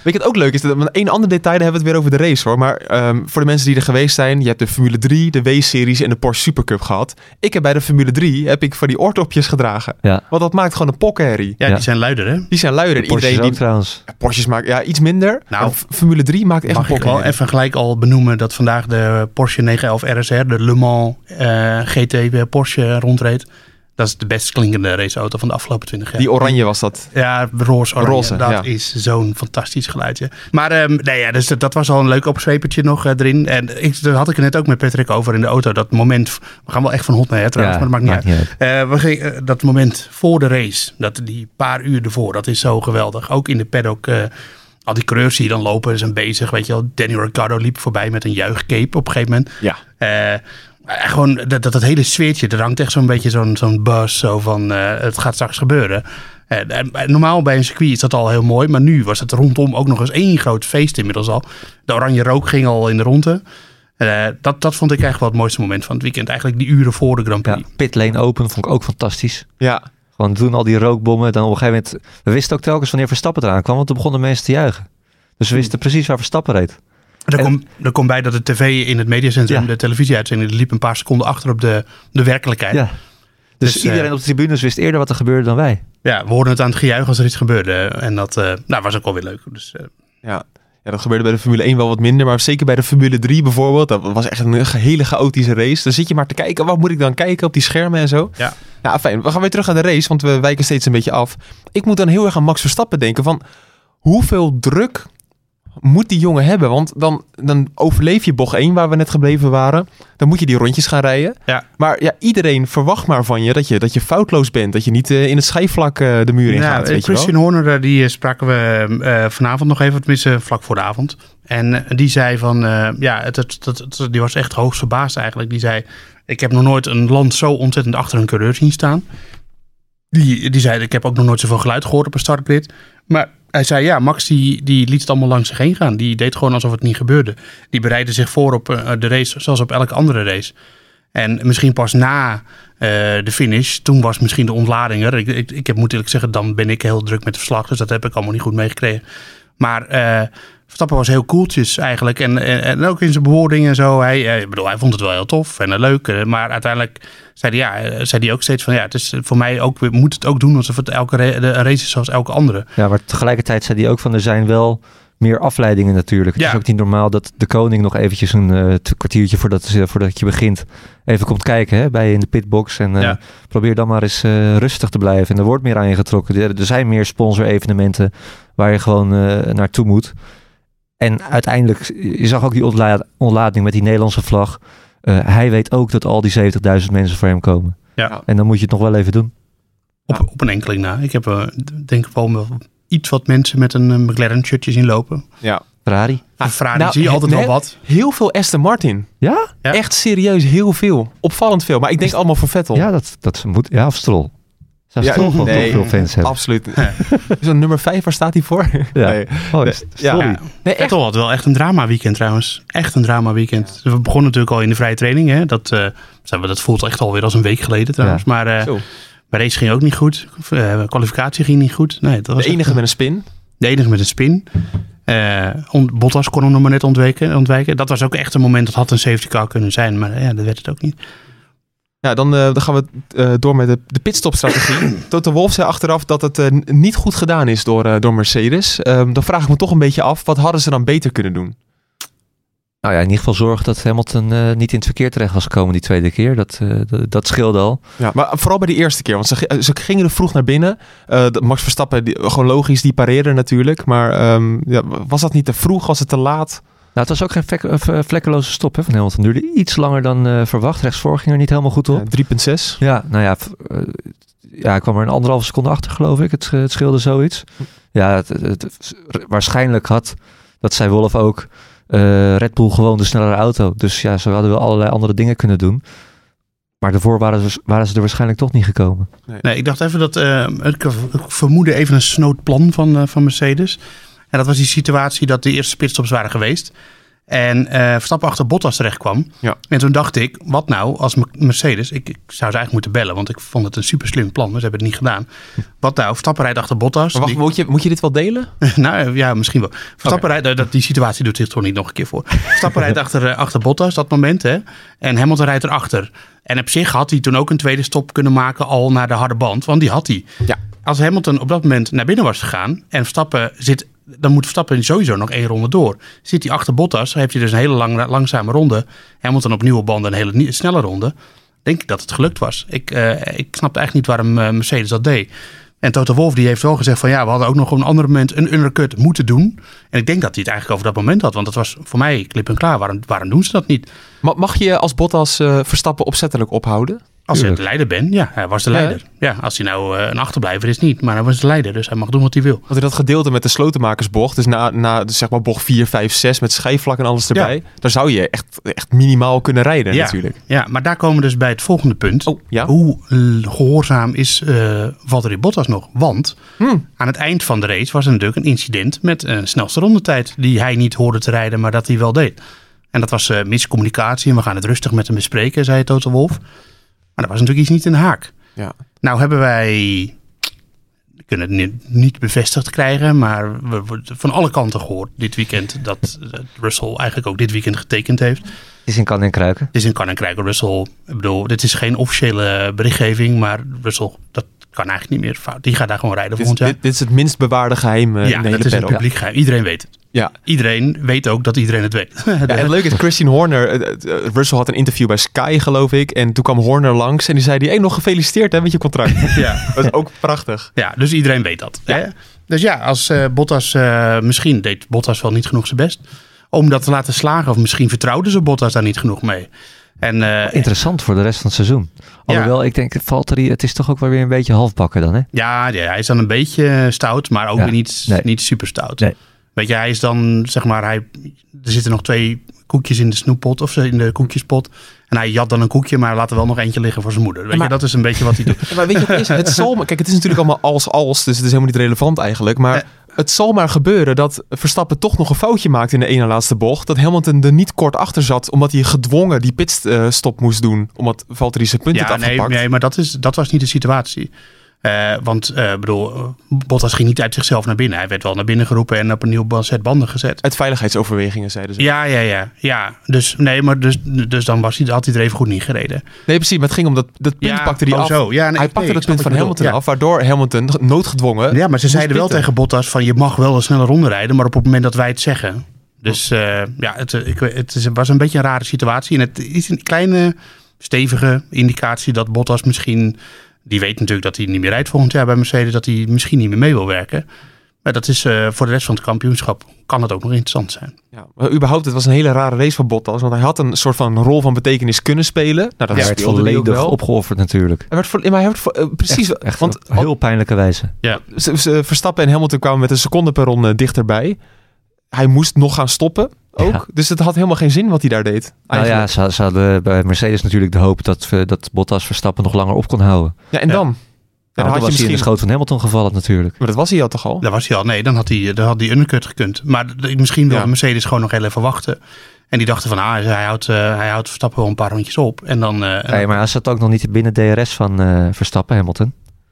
Weet je wat ook leuk is? Dat, een ander detail, daar hebben we het weer over de race hoor. Maar um, voor de mensen die er geweest zijn, je hebt de Formule drie, de W-series en de Porsche Supercup gehad. Ik heb bij de Formule drie heb ik van die oortopjes gedragen. Ja. Want dat maakt gewoon een pokkenherrie. Ja, Ja. die zijn luider, hè? Die zijn luider. De Porsche Iedereen ook die trouwens. ja, Porsches maakt ja, iets minder. Nou, Maar Formule drie maakt echt Mag een ik wel pokkenherrie. even gelijk al benoemen dat vandaag de Porsche negen elf R S R, de Le Mans uh, G T Porsche rondreed. Dat is de best klinkende raceauto van de afgelopen twintig jaar. Die oranje was dat. Ja, roze oranje. Roze, dat ja. is zo'n fantastisch geluidje. Maar um, nee, ja, dus dat, dat was al een leuk opzwepertje nog uh, erin. En ik, daar had ik het net ook met Patrick over in de auto. Dat moment, we gaan wel echt van hot naar her trouwens, Ja, maar dat maakt niet maakt uit. Uh, we gingen, uh, dat moment voor de race, dat die paar uur ervoor, dat is zo geweldig. Ook in de paddock, uh, al die coureurs die dan lopen, zijn bezig. Weet je wel, Danny Ricciardo liep voorbij met een juichcape op een gegeven moment. Ja. Uh, Uh, gewoon dat, dat, dat hele sfeertje, er hangt echt zo'n beetje zo'n, zo'n buzz zo van uh, het gaat straks gebeuren. Uh, uh, normaal bij een circuit is dat al heel mooi, maar nu was het rondom ook nog eens één groot feest inmiddels al. De oranje rook ging al in de ronde. Uh, dat, dat vond ik echt wel het mooiste moment van het weekend. Eigenlijk die uren voor de Grand Prix. Ja, pit lane open vond ik ook fantastisch. Ja. Gewoon doen al die rookbommen. Dan op een gegeven moment... We wisten ook telkens wanneer Verstappen eraan kwam, want toen begonnen mensen te juichen. Dus we wisten precies waar Verstappen reed. Er En- komt er kom bij dat de tv in het mediacentrum, Ja. de televisieuitzending, die liep een paar seconden achter op de, de werkelijkheid. Ja. Dus, Dus, iedereen uh, op de tribunes wist eerder wat er gebeurde dan wij. Ja, we hoorden het aan het gejuich als er iets gebeurde. En dat uh, nou, was ook wel weer leuk. Dus, uh, Ja. Ja, dat gebeurde bij de Formule één wel wat minder. Maar zeker bij de Formule drie bijvoorbeeld. Dat was echt een hele chaotische race. Dan zit je maar te kijken. Wat moet ik dan kijken op die schermen en zo? ja. Nou, fijn. We gaan weer terug naar de race. Want we wijken steeds een beetje af. Ik moet dan heel erg aan Max Verstappen denken. Van hoeveel druk moet die jongen hebben? Want dan, dan overleef je bocht één waar we net gebleven waren. Dan moet je die rondjes gaan rijden. Ja. Maar ja, iedereen verwacht maar van je dat je, dat je foutloos bent. Dat je niet uh, in het schijfvlak uh, de muur in Ja, gaat. Weet Christian je wel? Horner, die uh, spraken we uh, vanavond nog even, tenminste vlak voor de avond. En uh, die zei van, uh, ja, het, het, het, het, die was echt hoogst verbaasd eigenlijk. Die zei, ik heb nog nooit een land zo ontzettend achter een coureur zien staan. Die, die zei, ik heb ook nog nooit zoveel geluid gehoord op een startgrid. Maar hij zei, ja, Max die, die liet het allemaal langs zich heen gaan. Die deed gewoon alsof het niet gebeurde. Die bereidde zich voor op uh, de race, zoals op elke andere race. En misschien pas na uh, de finish, toen was misschien de ontlading er. Ik, ik, ik heb, moet eerlijk zeggen, dan ben ik heel druk met de verslag. Dus dat heb ik allemaal niet goed meegekregen. Maar uh, Verstappen was heel koeltjes eigenlijk. En, en, en ook in zijn bewoordingen en zo. Hij, ik bedoel, hij vond het wel heel tof en uh, leuk. Uh, maar uiteindelijk zei hij, ja, zei hij ook steeds van... ja, het is voor mij ook, we moeten het ook doen alsof het elke ra- de race is zoals elke andere. Ja, maar tegelijkertijd zei hij ook van er zijn wel meer afleidingen natuurlijk. Het Ja. is ook niet normaal dat de koning nog eventjes een uh, kwartiertje voordat, uh, voordat je begint even komt kijken hè, bij je in de pitbox. En uh, Ja. probeer dan maar eens uh, rustig te blijven. En er wordt meer aan je getrokken. Er, er zijn meer sponsor-evenementen waar je gewoon uh, naartoe moet. En uiteindelijk, je zag ook die ontla- ontlading met die Nederlandse vlag. Uh, hij weet ook dat al die zeventigduizend mensen voor hem komen. Ja. En dan moet je het nog wel even doen. Op, op een enkeling na. Ik heb uh, denk ik wel iets wat mensen met een uh, McLaren shirtje zien lopen. Ja. Ferrari. Een Ferrari nou, zie je altijd nee, wel wat. Heel veel Aston Martin. Ja? Ja. Echt serieus heel veel. Opvallend veel. Maar ik denk allemaal voor Vettel. Ja, dat, dat moet. Ja, of Stroll. Zou Ja, Stroll gewoon nee, veel fans hebben. Absoluut. Zo'n nummer vijf, waar staat hij voor? Ja. Nee. Oh, is- Ja. sorry. Ja. Nee, echt. Vettel had wel echt een drama weekend trouwens. Echt een drama weekend. We begonnen natuurlijk al in de vrije training. Hè? Dat, uh, dat voelt echt alweer als een week geleden trouwens. Ja. Maar uh, Zo. de race ging ook niet goed. Uh, kwalificatie ging niet goed. Nee, dat was De enige echt, met een spin. de enige met een spin. Uh, on, Bottas kon hem nog maar net ontwijken, ontwijken. Dat was ook echt een moment dat had een safety car kunnen zijn. Maar ja, dat werd het ook niet. Ja, dan, uh, dan gaan we uh, door met de, de pitstopstrategie. Toto Wolff zei achteraf dat het uh, niet goed gedaan is door, uh, door Mercedes. Um, dan vraag ik me toch een beetje af, wat hadden ze dan beter kunnen doen? Nou ja, in ieder geval zorgen dat Hamilton uh, niet in het verkeer terecht was gekomen die tweede keer. Dat, uh, dat, dat scheelde al. Ja, maar vooral bij de eerste keer, want ze, ze gingen er vroeg naar binnen. Uh, Max Verstappen, die, gewoon logisch, die pareerde natuurlijk. Maar um, ja, was dat niet te vroeg? Was het te laat? Nou, het was ook geen vlek, uh, vlekkeloze stop hè, van Hamilton. Het duurde iets langer dan uh, verwacht. Rechtsvoor ging er niet helemaal goed op. Ja, drie komma zes. Ja, nou ja, uh, ja, ik kwam er een anderhalve seconde achter, geloof ik. Het, het scheelde zoiets. Ja, het, het, het, waarschijnlijk had, dat zei Wolff ook, uh, Red Bull gewoon de snellere auto. Dus ja, ze hadden wel allerlei andere dingen kunnen doen. Maar daarvoor waren ze, waren ze er waarschijnlijk toch niet gekomen. Nee, nee ik dacht even dat... Uh, ik, ik vermoedde even een snood plan van, uh, van Mercedes. En dat was die situatie dat de eerste pitstops waren geweest. En uh, Verstappen achter Bottas terecht kwam. Ja. En toen dacht ik, wat nou als Mercedes... Ik, ik zou ze eigenlijk moeten bellen, want ik vond het een super slim plan. Maar ze hebben het niet gedaan. Wat nou, Verstappen rijdt achter Bottas. Maar wacht, die... moet, je, moet je dit wel delen? nou ja, misschien wel. Verstappen okay. rijdt, dat, die situatie doet zich toch niet nog een keer voor. Verstappen rijdt achter, uh, achter Bottas, dat moment. Hè? En Hamilton rijdt erachter. En op zich had hij toen ook een tweede stop kunnen maken al naar de harde band. Want die had hij. Ja. Als Hamilton op dat moment naar binnen was gegaan en Verstappen zit... dan moet Verstappen sowieso nog één ronde door. Zit hij achter Bottas, heeft hij dus een hele lang, langzame ronde. Hamilton op nieuwe banden een hele snelle ronde. Denk ik dat het gelukt was. Ik, uh, ik snapte echt niet waarom uh, Mercedes dat deed. En Toto Wolff die heeft wel gezegd van ja, we hadden ook nog op een ander moment een undercut moeten doen. En ik denk dat hij het eigenlijk over dat moment had. Want dat was voor mij klip en klaar. Waarom, waarom doen ze dat niet? Mag je als Bottas uh, Verstappen opzettelijk ophouden? Als je de leider bent, ja, hij was de leider. Ja, ja als hij nou uh, een achterblijver is niet, maar hij was de leider, dus hij mag doen wat hij wil. Want in dat gedeelte met de slotenmakersbocht, dus na, na zeg maar bocht vier, vijf, zes met schijfvlak en alles erbij, ja. Daar zou je echt, echt minimaal kunnen rijden ja, natuurlijk. Ja, maar daar komen we dus bij het volgende punt. Oh, ja? Hoe gehoorzaam is uh, Valtteri Bottas nog? Want hmm. aan het eind van de race was er natuurlijk een incident met een snelste rondetijd die hij niet hoorde te rijden, maar dat hij wel deed. En dat was uh, miscommunicatie en we gaan het rustig met hem bespreken, zei Toto Wolff. Maar dat was natuurlijk iets niet in de haak. Ja. Nou hebben wij, we kunnen het niet, niet bevestigd krijgen, maar we hebben van alle kanten gehoord dit weekend dat Russell eigenlijk ook dit weekend getekend heeft. Het is in kan en kruiken. Het is in kan en kruiken. Russell, ik bedoel, dit is geen officiële berichtgeving, maar Russell, dat kan eigenlijk niet meer fout. Die gaat daar gewoon rijden volgend jaar. Dit, dit is het minst bewaarde geheim uh, ja, in de hele dat is paddock. het publiek geheim. Iedereen weet het. Ja. Iedereen weet ook dat iedereen het weet. Ja, en het leuke is, Christian Horner, uh, uh, Russell had een interview bij Sky, geloof ik. En toen kwam Horner langs en die zei, hey, nog gefeliciteerd hè, met je contract. Ja. Dat is ook prachtig. Ja, dus iedereen weet dat. Ja. Hè? Dus ja, als uh, Bottas, uh, misschien deed Bottas wel niet genoeg zijn best om dat te laten slagen. Of misschien vertrouwden ze Bottas daar niet genoeg mee. En, uh, Interessant voor de rest van het seizoen. Alhoewel, ja. ik denk, Valtteri, het is toch ook wel weer een beetje halfbakken dan, hè? Ja, ja, hij is dan een beetje stout, maar ook ja. weer niet, nee. niet super stout. Nee. Weet je, hij is dan, zeg maar, hij, er zitten nog twee koekjes in de snoeppot of in de koekjespot. En hij jat dan een koekje, maar laat er wel nog eentje liggen voor zijn moeder. Weet maar, je, dat is een beetje wat hij doet. Maar weet je wat is? Het zal, kijk, het is natuurlijk allemaal als-als, dus het is helemaal niet relevant eigenlijk. Maar eh. het zal maar gebeuren dat Verstappen toch nog een foutje maakt in de ene laatste bocht. Dat Hamilton er niet kort achter zat, omdat hij gedwongen die pitstop moest doen. Omdat Valtteri zijn punt ja, had afgepakt. Nee, nee, maar dat, is, dat was niet de situatie. Uh, want uh, bedoel, Bottas ging niet uit zichzelf naar binnen. Hij werd wel naar binnen geroepen en op een nieuw set banden gezet. Uit veiligheidsoverwegingen, zeiden ze. Ja, ja, ja. ja. Dus, nee, maar dus, dus dan was hij, had hij er even goed niet gereden. Nee, precies. Maar het ging om dat, dat punt ja, pakte hij oh, af. Zo. Ja, nee, hij pakte nee, dat punt van Hamilton ja. af, waardoor Hamilton noodgedwongen... Ja, maar ze zeiden wel pitten. tegen Bottas van je mag wel een snelle ronde rijden, maar op het moment dat wij het zeggen. Dus uh, ja, het, ik, het was een beetje een rare situatie. En het is een kleine, stevige indicatie dat Bottas misschien... Die weet natuurlijk dat hij niet meer rijdt volgend jaar bij Mercedes. Dat hij misschien niet meer mee wil werken. Maar dat is uh, voor de rest van het kampioenschap kan het ook nog interessant zijn. Ja, maar überhaupt, het was een hele rare race van Bottas. Want hij had een soort van rol van betekenis kunnen spelen. Nou, dat hij werd volledig opgeofferd natuurlijk. Hij werd vo- maar hij werd vo- uh, precies. Echt, echt want, op heel pijnlijke wijze. Ja. Ze, ze, Verstappen en Hamilton kwamen met een seconde per ronde dichterbij. Hij moest nog gaan stoppen. Ook. Ja. Dus het had helemaal geen zin wat hij daar deed. Nou ja, ze, ze hadden bij Mercedes natuurlijk de hoop dat, dat Bottas Verstappen nog langer op kon houden. Ja, en ja. dan? Nou, dan had had was je hij in de schoot van Hamilton gevallen natuurlijk. Maar dat was hij al toch al? Dat was hij al. Nee, dan had hij, dan had hij undercut gekund. Maar misschien wilde ja. Mercedes gewoon nog heel even wachten. En die dachten van, ah, hij houdt, uh, hij houdt Verstappen wel een paar rondjes op. En dan, uh, en nee, maar hij zat ook nog niet binnen D R S van uh, Verstappen, Hamilton.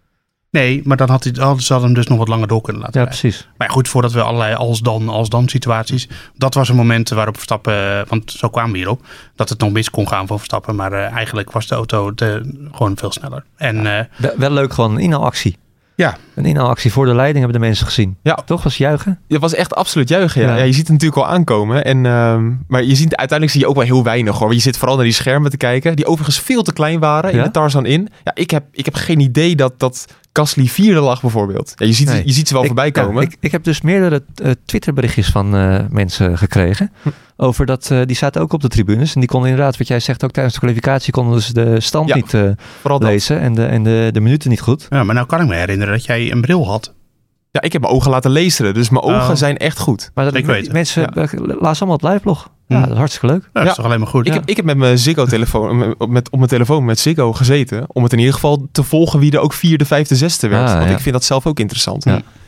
Nee, maar dan had hij, hadden ze hem dus nog wat langer door kunnen laten Ja, rijden. precies. Maar goed, voordat we allerlei als-dan, als-dan situaties... Dat was een moment waarop Verstappen... Want zo kwamen we hierop. Dat het nog mis kon gaan voor Verstappen. Maar uh, eigenlijk was de auto de, gewoon veel sneller. En, uh, wel, wel leuk, gewoon een inhaalactie. Ja. Een inhaalactie voor de leiding hebben de mensen gezien. Ja. Toch? Was juichen? Het was echt absoluut juichen, ja. Ja. ja je ziet het natuurlijk al aankomen. En, uh, maar je ziet, uiteindelijk zie je ook wel heel weinig, hoor. Want je zit vooral naar die schermen te kijken. Die overigens veel te klein waren ja? in de Tarzan in. Ja, ik heb, ik heb geen idee dat... dat Gasly vierde lag bijvoorbeeld. Ja, je, ziet, nee. je ziet ze wel ik, voorbij komen. Ja, ik, ik heb dus meerdere uh, Twitterberichtjes van uh, mensen gekregen. Hm. Over dat, uh, die zaten ook op de tribunes. En die konden inderdaad, wat jij zegt, ook tijdens de kwalificatie konden ze de stand ja, niet uh, lezen. En, de, en de, de minuten niet goed. Ja, maar nou kan ik me herinneren dat jij een bril had. Ja, ik heb mijn ogen laten lezen. Dus mijn ogen oh. zijn echt goed. Maar dat ik weet het. Mensen ja. lazen allemaal het liveblog. Ja, dat is hartstikke leuk. Ja, dat is toch alleen maar goed. Ik, ja. heb, ik heb met mijn Ziggo-telefoon, met, op mijn telefoon met Ziggo gezeten. Om het in ieder geval te volgen wie er ook vierde, vijfde, zesde werd. Ah, Want ja. ik vind dat zelf ook interessant. Ja.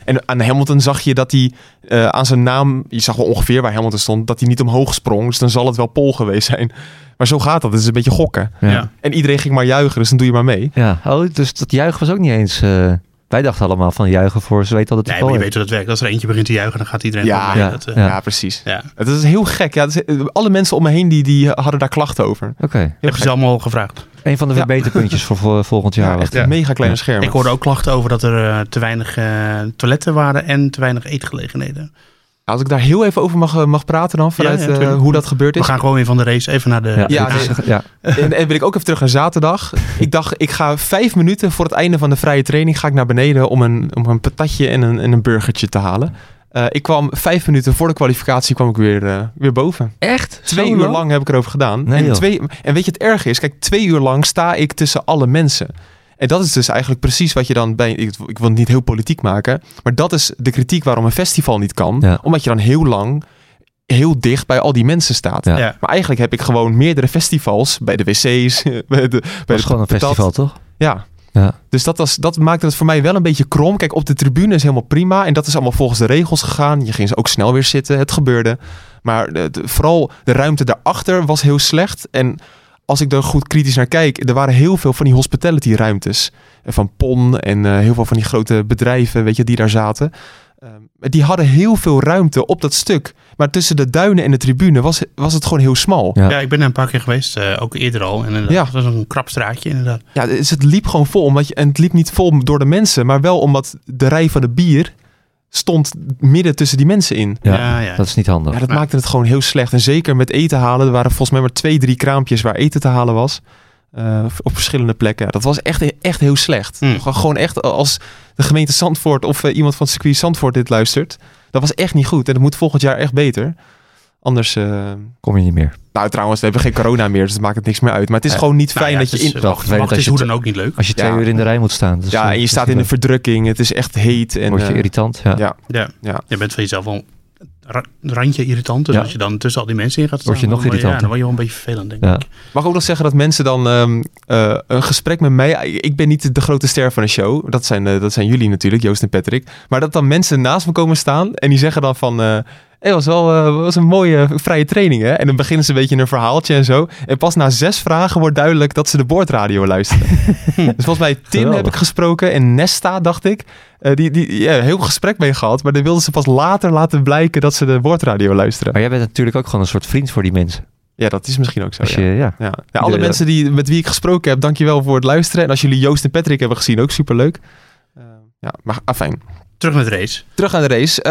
En aan Hamilton zag je dat hij uh, aan zijn naam... Je zag wel ongeveer waar Hamilton stond, dat hij niet omhoog sprong. Dus dan zal het wel Pol geweest zijn. Maar zo gaat dat. Het is een beetje gokken. Ja. Ja. En iedereen ging maar juichen, dus dan doe je maar mee. Ja, oh, dus dat juichen was ook niet eens... Uh, wij dachten allemaal van juichen voor ze weten dat het Nee, Pol maar je heeft. weet hoe dat werkt. Als er eentje begint te juichen, dan gaat iedereen Ja, gewoon mee. ja, Dat, uh, Ja, Ja. precies. ja. Het is heel gek. Ja, het is, alle mensen om me heen die, die hadden daar klachten over. Oké, okay. Heb je ze allemaal gevraagd? een van de Ja. verbeterpuntjes voor, voor volgend jaar. Ja, was echt het. een mega kleine scherm. Ik hoorde ook klachten over dat er uh, te weinig uh, toiletten waren en te weinig eetgelegenheden. Als ik daar heel even over mag, mag praten dan, vanuit Ja, ja, uh, hoe dat gebeurd We is. gaan gewoon weer van de race even naar de... Ja, Ja, dit is- nee. ja. En, en wil ik ook even terug naar zaterdag. Ik dacht, ik ga vijf minuten voor het einde van de vrije training... ga ik naar beneden om een, om een patatje en een, en een burgertje te halen. Uh, ik kwam vijf minuten voor de kwalificatie kwam ik weer, uh, weer boven. Echt? Twee Zo uur lang? lang heb ik erover gedaan. Nee, en, joh. twee, en weet je het erge is? Kijk, twee uur lang sta ik tussen alle mensen. En dat is dus eigenlijk precies wat je dan bij... Ik, ik wil het niet heel politiek maken. Maar dat is de kritiek waarom een festival niet kan. Ja. Omdat je dan heel lang... heel dicht bij al die mensen staat. Ja. Ja. Maar eigenlijk heb ik gewoon meerdere festivals... bij de wc's, bij de... Het Bij was de gewoon een patat. festival, toch? Ja. Ja. Dus dat, was, dat maakte het voor mij wel een beetje krom. Kijk, op de tribune is helemaal prima. En dat is allemaal volgens de regels gegaan. Je ging ook snel weer zitten. Het gebeurde. Maar de, de- vooral de ruimte daarachter was heel slecht. En als ik er goed kritisch naar kijk... er waren heel veel van die hospitality ruimtes. Eh, Van P O N en uh, heel veel van die grote bedrijven... weet je, die daar zaten. Um, die hadden heel veel ruimte op dat stuk. Maar tussen de duinen en de tribune was, was het gewoon heel smal. Ja. Ja, ik ben er een paar keer geweest, uh, ook eerder al. En inderdaad, Ja. dat was een krap straatje inderdaad. Ja, dus het liep gewoon vol. Omdat je, en het liep niet vol door de mensen... maar wel omdat de rij van de bier... stond midden tussen die mensen in. Ja, Ja, ja. dat is niet handig. Ja, dat Maar- maakte het gewoon heel slecht. En zeker met eten halen. Er waren volgens mij maar twee, drie kraampjes waar eten te halen was. Uh, op verschillende plekken. Ja, dat was echt, echt heel slecht. Hmm. Gewoon- Gewoon echt als de gemeente Zandvoort of uh, iemand van het circuit Zandvoort dit luistert. Dat was echt niet goed. En dat moet volgend jaar echt beter. Anders... Uh... Kom je niet meer. Nou trouwens, we hebben geen corona meer. Dus het maakt het niks meer uit. Maar het is Ja. gewoon niet Nou fijn ja, dat je het is, in... uh, Wel wacht, vervelend wacht als is je hoe het- dan ook niet leuk. Als je twee Ja. uur in de rij moet staan. Dus, Ja, uh, en je dat staat is in de niet verdrukking. Het is echt heet. En, leuk. Word je uh, irritant. Ja. ja. Ja. Ja. Je bent van jezelf wel ra- randje irritant. Dus Ja. als je dan tussen al die mensen in gaat staan... Word je nog dan word irritanter. Ja, dan word je wel een beetje vervelend, denk Ja. ik. Mag ik ook nog zeggen dat mensen dan um, uh, een gesprek met mij... Ik ben niet de grote ster van de show. Dat zijn, uh, dat zijn jullie natuurlijk, Joost en Patrick. Maar dat dan mensen naast me komen staan... en die zeggen dan van... Uh, het was wel uh, was een mooie vrije training, hè? En dan beginnen ze een beetje een verhaaltje en zo. En pas na zes vragen wordt duidelijk dat ze de boordradio luisteren. Dus volgens mij Tim Geweldig. heb ik gesproken en Nesta, dacht ik. Uh, die die ja, heel gesprek mee gehad. Maar dan wilden ze pas later laten blijken dat ze de boordradio luisteren. Maar jij bent natuurlijk ook gewoon een soort vriend voor die mensen. Ja, dat is misschien ook zo, Als ja. je, ja. Ja. Ja, alle De- mensen die, met wie ik gesproken heb, dankjewel voor het luisteren. En als jullie Joost en Patrick hebben gezien, ook superleuk. Uh, ja, maar afijn. Terug naar de race. Terug aan de race.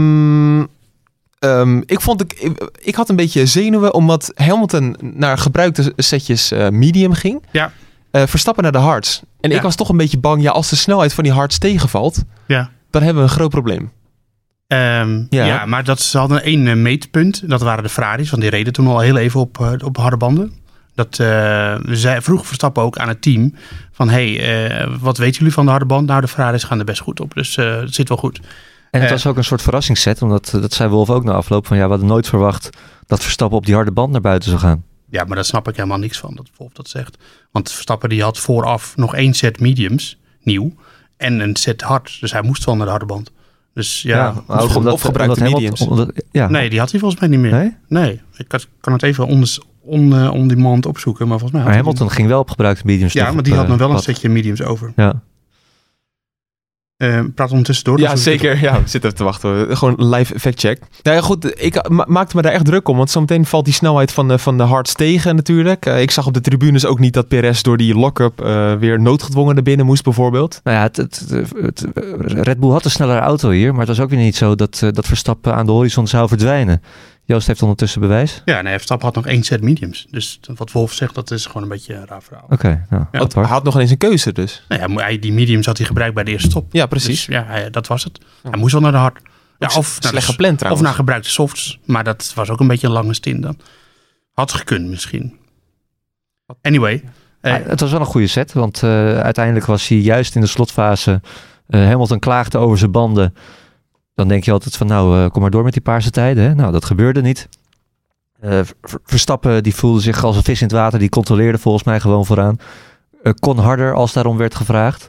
Um, um, ik vond ik, ik, ik had een beetje zenuwen omdat Hamilton naar gebruikte setjes uh, medium ging. Ja. Uh, Verstappen naar de hards. En Ja. ik was toch een beetje bang, ja, als de snelheid van die hards tegenvalt, Ja. dan hebben we een groot probleem. Ehm, Ja. ja. maar dat, ze hadden één uh, meetpunt. Dat waren de Ferraris, want die reden toen al heel even op, uh, op harde banden. Dat uh, zij vroeg Verstappen ook aan het team van... hey, uh, wat weten jullie van de harde band? Nou, de Ferraris gaan er best goed op, dus uh, het zit wel goed. En het Eh. was ook een soort verrassingsset. Omdat, dat zei Wolf ook na afloop. Van ja, we hadden nooit verwacht dat Verstappen op die harde band naar buiten zou gaan. Ja, maar daar snap ik helemaal niks van, dat Wolf dat zegt. Want Verstappen die had vooraf nog één set mediums, nieuw, en een set hard. Dus hij moest wel naar de harde band. Dus ja, maar ook of- omdat, of gebruikte omdat Hamilton- mediums. omdat- ja. nee, die had hij volgens mij niet meer. Nee? Nee, ik kan, kan het even on, on, uh, on demand opzoeken, maar volgens mij had Maar hij Hamilton ging wel op gebruikte mediums. die- Ja, nog maar op, die had eh, nog wel een pad. setje mediums over. Ja. Uh, praat ondertussen door. Ja, dus- zeker. Ja, we zitten even te wachten. Gewoon live fact-check. Nou ja, goed. Ik ma- maakte me daar echt druk om. Want zometeen valt die snelheid van de, van de hards tegen natuurlijk. Uh, ik zag op de tribunes ook niet dat Perez door die lock-up uh, weer noodgedwongen naar binnen moest bijvoorbeeld. Nou ja, het, het, het, Red Bull had een snellere auto hier. Maar het was ook weer niet zo dat, uh, dat Verstappen aan de horizon zou verdwijnen. Joost heeft ondertussen bewijs. Ja, nee, Verstappen had nog één set mediums. Dus wat Wolf zegt, dat is gewoon een beetje een raar verhaal. Oké, okay, nou, Ja. apart. Hij had nog ineens een keuze dus. Nou ja, hij, die mediums had hij gebruikt bij de eerste stop. Ja, precies. Dus ja, hij, dat was het. Hij moest wel naar de hard. Ja, Ook of, naar slecht de, gepland of trouwens. naar gebruikte softs. Maar dat was ook een beetje een lange stint dan. Had gekund misschien. Anyway. Eh, Maar het was wel een goede set. Want uh, uiteindelijk was hij juist in de slotfase. Uh, Hamilton klaagde over zijn banden. Dan denk je altijd van nou, uh, kom maar door met die paarse tijden. Hè? Nou, dat gebeurde niet. Uh, Verstappen die voelde zich als een vis in het water. Die controleerde volgens mij gewoon vooraan. Uh, kon harder als daarom werd gevraagd.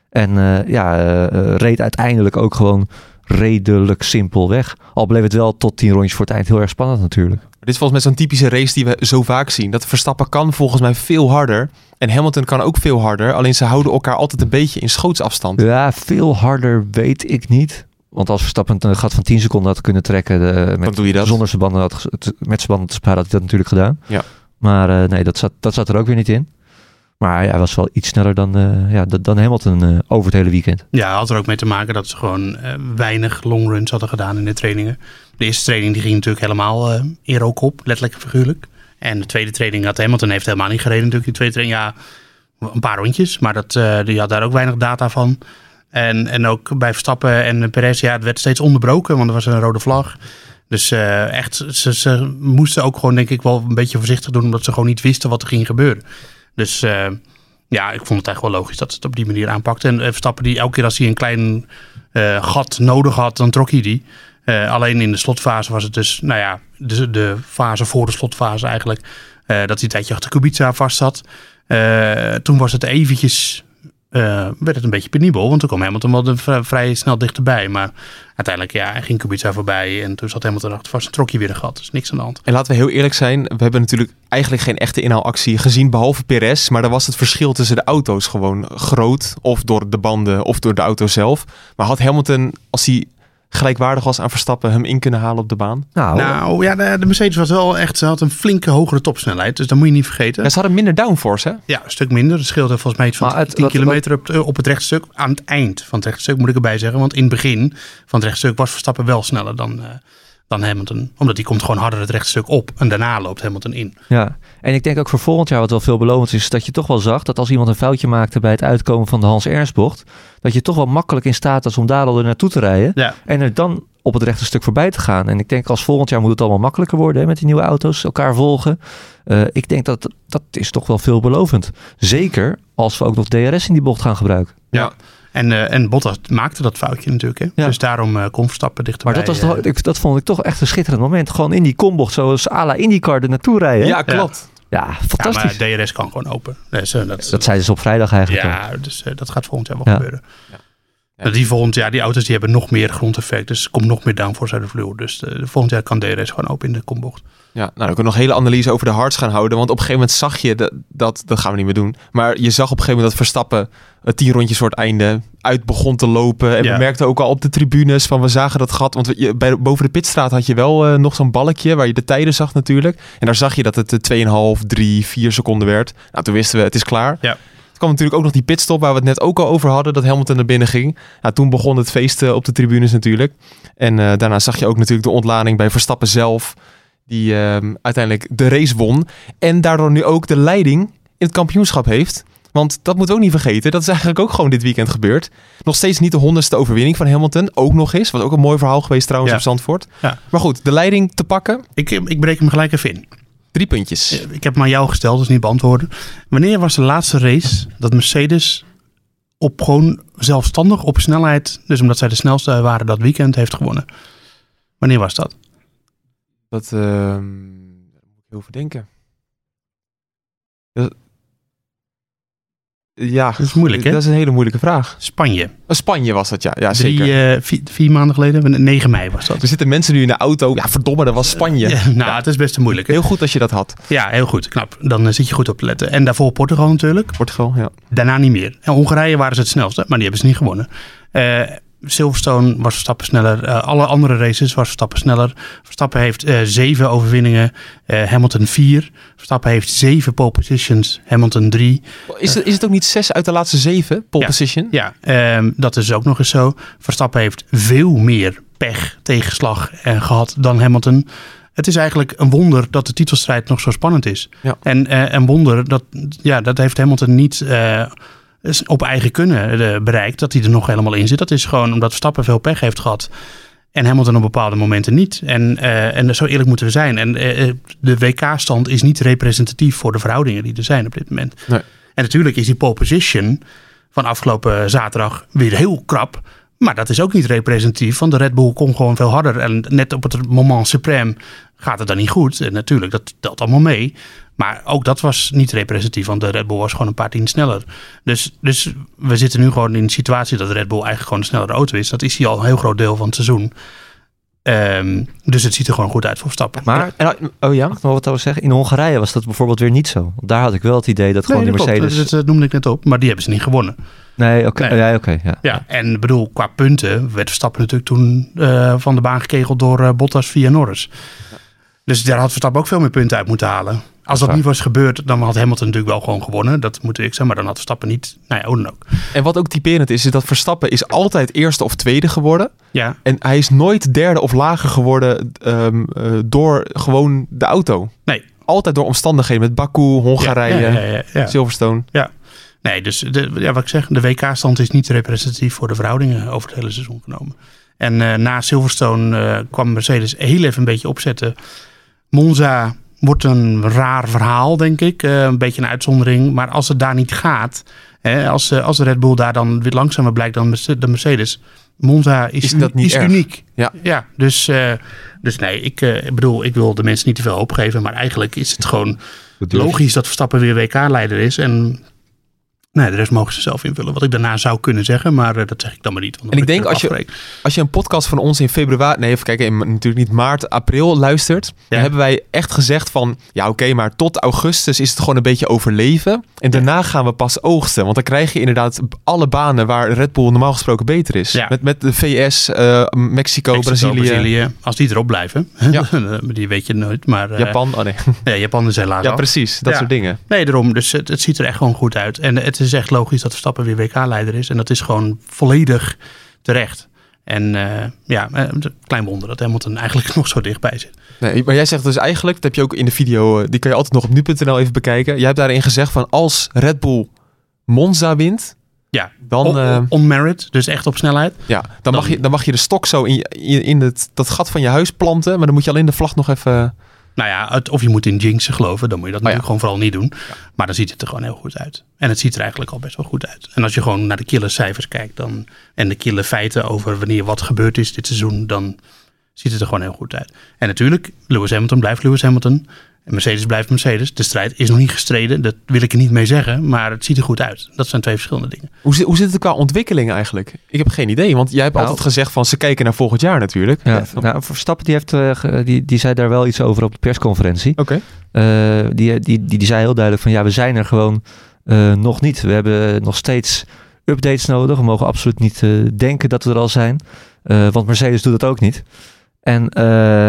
En uh, ja, uh, reed uiteindelijk ook gewoon redelijk simpel weg. Al bleef het wel tot tien rondjes voor het eind heel erg spannend natuurlijk. Dit is volgens mij zo'n typische race die we zo vaak zien. Dat Verstappen kan volgens mij veel harder. En Hamilton kan ook veel harder. Alleen ze houden elkaar altijd een beetje in schootsafstand. Ja, veel harder weet ik niet. Want als Verstappen een gat van tien seconden had kunnen trekken... De, met, doe je dat? Zonder zijn banden had, met zijn banden te sparen had hij dat natuurlijk gedaan. Ja. Maar uh, nee, dat zat, dat zat er ook weer niet in. Maar hij was wel iets sneller dan, uh, ja, dan Hamilton uh, over het hele weekend. Ja, had er ook mee te maken dat ze gewoon uh, weinig longruns hadden gedaan in de trainingen. De eerste training die ging natuurlijk helemaal uh, in rook op, letterlijk en figuurlijk. En de tweede training had Hamilton heeft helemaal niet gereden natuurlijk. De tweede training, ja, een paar rondjes. Maar dat, uh, die had daar ook weinig data van. En, en ook bij Verstappen en Perez, ja, het werd steeds onderbroken, want er was een rode vlag. Dus uh, echt, ze, ze moesten ook gewoon denk ik wel een beetje voorzichtig doen, omdat ze gewoon niet wisten wat er ging gebeuren. Dus uh, ja, ik vond het eigenlijk wel logisch dat ze het op die manier aanpakte. En uh, Verstappen, die elke keer als hij een klein uh, gat nodig had, dan trok hij die. Uh, alleen in de slotfase was het dus, nou ja, de, de fase voor de slotfase eigenlijk, uh, dat hij een tijdje achter Kubica vast zat. Uh, toen was het eventjes, uh, werd het een beetje penibel, want toen kwam Hamilton wel de, v- vrij snel dichterbij. Maar uiteindelijk, ja, hij ging Kubica voorbij en toen zat Hamilton achter vast en trok hij weer een gat. Dus niks aan de hand. En laten we heel eerlijk zijn, we hebben natuurlijk eigenlijk geen echte inhaalactie gezien, behalve Perez. Maar daar was het verschil tussen de auto's gewoon groot, of door de banden of door de auto zelf. Maar had Hamilton, als hij gelijkwaardig was aan Verstappen, hem in kunnen halen op de baan? Nou, Nou ja, de, de Mercedes was wel echt, ze had een flinke hogere topsnelheid, dus dat moet je niet vergeten. Ja, ze hadden minder downforce, hè? Ja, een stuk minder. Dat scheelde volgens mij iets van Maar het- tien wat- kilometer op, op het rechtstuk. Aan het eind van het rechtstuk moet ik erbij zeggen. Want in het begin van het rechtstuk was Verstappen wel sneller dan, uh, dan Hamilton. Omdat die komt gewoon harder het rechtstuk op. En daarna loopt Hamilton in. ja, en ik denk ook voor volgend jaar wat wel veelbelovend is, dat je toch wel zag dat als iemand een foutje maakte bij het uitkomen van de Hans Ernst bocht, dat je toch wel makkelijk in staat was om daar al er naartoe te rijden. Ja. En er dan op het rechte stuk voorbij te gaan. En ik denk als volgend jaar moet het allemaal makkelijker worden, hè, met die nieuwe auto's, elkaar volgen. Uh, ik denk dat dat is toch wel veelbelovend. Zeker als we ook nog D R S in die bocht gaan gebruiken. Ja. En, uh, en Bottas maakte dat foutje natuurlijk. Hè? Ja. Dus daarom uh, kon Verstappen dichterbij. Maar dat, was uh, toch, ik, dat vond ik toch echt een schitterend moment. Gewoon in die kombocht, zoals à la IndyCar er naartoe rijden. Ja, klopt. Ja, ja, fantastisch. maar D R S kan gewoon open. Dus, uh, dat, dat zeiden ze op vrijdag eigenlijk. al. Ja, dus uh, dat gaat volgend jaar wel Ja. gebeuren. Ja. Ja. Die volgend jaar, die auto's die hebben nog meer grondeffect. Dus er komt nog meer downforce uit de vloer. Dus uh, volgend jaar kan D R S gewoon open in de kombocht. Ja, nou, dan kunnen we nog een hele analyse over de hards gaan houden. Want op een gegeven moment zag je, dat, dat, dat gaan we niet meer doen. Maar je zag op een gegeven moment dat Verstappen uh, tien rondjes voor het einde uit begon te lopen. En Ja. we merkten ook al op de tribunes van we zagen dat gat. Want we, je, bij, boven de pitstraat had je wel uh, nog zo'n balkje waar je de tijden zag natuurlijk. En daar zag je dat het uh, twee komma vijf, drie, vier seconden werd. Nou, toen wisten we het is klaar. Ja. Er kwam natuurlijk ook nog die pitstop waar we het net ook al over hadden. Dat Hamilton naar binnen ging. Nou, toen begon het feest uh, op de tribunes natuurlijk. En uh, daarna zag je ook natuurlijk de ontlading bij Verstappen zelf. Die uh, uiteindelijk de race won. En daardoor nu ook de leiding in het kampioenschap heeft. Want dat moeten we ook niet vergeten. Dat is eigenlijk ook gewoon dit weekend gebeurd. Nog steeds niet de honderdste overwinning van Hamilton. Ook nog eens. Wat ook een mooi verhaal geweest trouwens Ja. op Zandvoort. Ja. Maar goed, de leiding te pakken. Ik, ik breek hem gelijk even in. Drie puntjes. Ik heb hem aan jou gesteld, dus niet beantwoorden. Wanneer was de laatste race dat Mercedes op gewoon zelfstandig op snelheid, dus omdat zij de snelste waren dat weekend, heeft gewonnen? Wanneer was dat? Dat uh, daar moet ik heel veel denken. Dat, ja, Dat is moeilijk, hè? dat is een hele moeilijke vraag. Spanje. Uh, Spanje was dat, ja. Ja, Drie, zeker. uh, vier, vier maanden geleden, negen mei was dat. Er zitten mensen nu in de auto. Ja, verdomme, dat was Spanje. Ja, nou, het is best een moeilijke. Heel goed als je dat had. Ja, heel goed. Knap. Dan uh, zit je goed op te letten. En daarvoor Portugal natuurlijk. Portugal, ja. Daarna niet meer. En Hongarije waren ze het snelste, maar die hebben ze niet gewonnen. Uh, Silverstone was Verstappen sneller. Uh, alle andere races was Verstappen sneller. Verstappen heeft uh, zeven overwinningen. Uh, Hamilton vier. Verstappen heeft zeven pole positions. Hamilton drie. Is het, is het ook niet zes uit de laatste zeven pole Ja. position? Ja, um, dat is ook nog eens zo. Verstappen heeft veel meer pech, tegenslag uh, gehad dan Hamilton. Het is eigenlijk een wonder dat de titelstrijd nog zo spannend is. Ja. En uh, een wonder, dat, ja, dat heeft Hamilton niet uh, op eigen kunnen uh, bereikt. Dat hij er nog helemaal in zit. Dat is gewoon omdat Verstappen veel pech heeft gehad. En Hamilton op bepaalde momenten niet. En, uh, en zo eerlijk moeten we zijn. En uh, de W K-stand is niet representatief voor de verhoudingen die er zijn op dit moment. Nee. En natuurlijk is die pole position van afgelopen zaterdag weer heel krap. Maar dat is ook niet representatief, want de Red Bull komt gewoon veel harder. En net op het moment suprême gaat het dan niet goed. En natuurlijk, dat telt allemaal mee. Maar ook dat was niet representatief, want de Red Bull was gewoon een paar tienden sneller. Dus, dus we zitten nu gewoon in een situatie dat de Red Bull eigenlijk gewoon een snellere auto is. Dat is hij al een heel groot deel van het seizoen. Um, dus het ziet er gewoon goed uit voor Verstappen. Maar, En, oh ja? mag ik nog wat over zeggen? In Hongarije was dat bijvoorbeeld weer niet zo. Want daar had ik wel het idee dat gewoon nee, die dat Mercedes... klopt. Dat, dat noemde ik net op, maar die hebben ze niet gewonnen. Nee, oké. Okay. Nee. Ja, okay, ja. Ja, en ik bedoel, qua punten werd Verstappen natuurlijk toen uh, van de baan gekegeld door uh, Bottas via Norris. Ja. Dus daar had Verstappen ook veel meer punten uit moeten halen. Als dat, dat niet was gebeurd, dan had Hamilton natuurlijk wel gewoon gewonnen. Dat moet ik zeggen, maar dan had Verstappen niet. Nou ja, hoe dan ook. En wat ook typerend is, is dat Verstappen is altijd eerste of tweede geworden. Ja. En hij is nooit derde of lager geworden um, uh, door gewoon de auto. Nee. Altijd door omstandigheden met Baku, Hongarije, ja, ja, ja, ja, ja. Silverstone. Ja. Nee, dus de, ja, wat ik zeg, de W K-stand is niet representatief voor de verhoudingen over het hele seizoen genomen. En uh, na Silverstone uh, kwam Mercedes heel even een beetje opzetten. Monza wordt een raar verhaal, denk ik. Uh, een beetje een uitzondering. Maar als het daar niet gaat, hè, als, uh, als de Red Bull daar dan weer langzamer blijkt dan de Mercedes. Monza is, is, dat niet is uniek. Ja, ja dus, uh, dus nee, ik uh, bedoel, ik wil de mensen niet te veel hoop geven. Maar eigenlijk is het gewoon logisch dat Verstappen weer W K-leider is. En nee, de rest mogen ze zelf invullen. Wat ik daarna zou kunnen zeggen, maar uh, dat zeg ik dan maar niet. Want en ik denk als je, als je een podcast van ons in februari, nee even kijken, in, natuurlijk niet maart, april luistert. Ja. Dan hebben wij echt gezegd van, ja oké, okay, maar tot augustus is het gewoon een beetje overleven. En daarna ja. gaan we pas oogsten. Want dan krijg je inderdaad alle banen waar Red Bull normaal gesproken beter is. Ja. Met, met de V S, uh, Mexico, Mexico Brazilië. Brazilië. Als die erop blijven. Ja. Die weet je nooit. Maar, uh, Japan, oh nee. Ja, Japan is helaas Ja, af. precies. Dat ja. soort dingen. Nee, daarom. Dus het, het ziet er echt gewoon goed uit. En het is echt logisch dat Verstappen weer W K-leider is. En dat is gewoon volledig terecht. En uh, ja, een klein wonder dat Hamilton eigenlijk nog zo dichtbij zit. Nee, maar jij zegt dus eigenlijk, dat heb je ook in de video, die kan je altijd nog op nu punt n l even bekijken. Jij hebt daarin gezegd van als Red Bull Monza wint, ja, dan on, uh, on merit, dus echt op snelheid. Ja, dan, dan, mag, je, dan mag je de stok zo in, in, in het, dat gat van je huis planten, maar dan moet je alleen de vlag nog even... Nou ja, het, of je moet in jinxen geloven, dan moet je dat oh natuurlijk ja. gewoon vooral niet doen. Ja. Maar dan ziet het er gewoon heel goed uit. En het ziet er eigenlijk al best wel goed uit. En als je gewoon naar de kille cijfers kijkt dan, en de kille feiten over wanneer wat gebeurd is dit seizoen, dan ziet het er gewoon heel goed uit. En natuurlijk, Lewis Hamilton blijft Lewis Hamilton. En Mercedes blijft Mercedes. De strijd is nog niet gestreden, dat wil ik er niet mee zeggen. Maar het ziet er goed uit. Dat zijn twee verschillende dingen. Hoe zit, hoe zit het qua ontwikkeling eigenlijk? Ik heb geen idee, want jij hebt nou, altijd gezegd van ze kijken naar volgend jaar natuurlijk. Ja, ja. Nou, Verstappen die, heeft, uh, die, die zei daar wel iets over op de persconferentie. Oké. Okay. Uh, die, die, die, die zei heel duidelijk van ja, we zijn er gewoon uh, nog niet. We hebben nog steeds updates nodig. We mogen absoluut niet uh, denken dat we er al zijn. Uh, want Mercedes doet dat ook niet. En uh,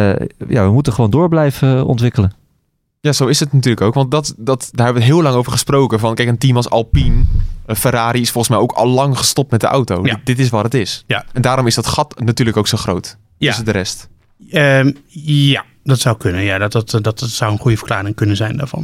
ja, we moeten gewoon door blijven ontwikkelen. Ja, zo is het natuurlijk ook. Want dat, dat, daar hebben we heel lang over gesproken. Van, kijk, een team als Alpine, Ferrari is volgens mij ook al lang gestopt met de auto. Ja. Dit, dit is wat het is. Ja. En daarom is dat gat natuurlijk ook zo groot. Ja. Tussen de rest. Um, ja, dat zou kunnen. Ja, dat, dat, dat, dat zou een goede verklaring kunnen zijn daarvan.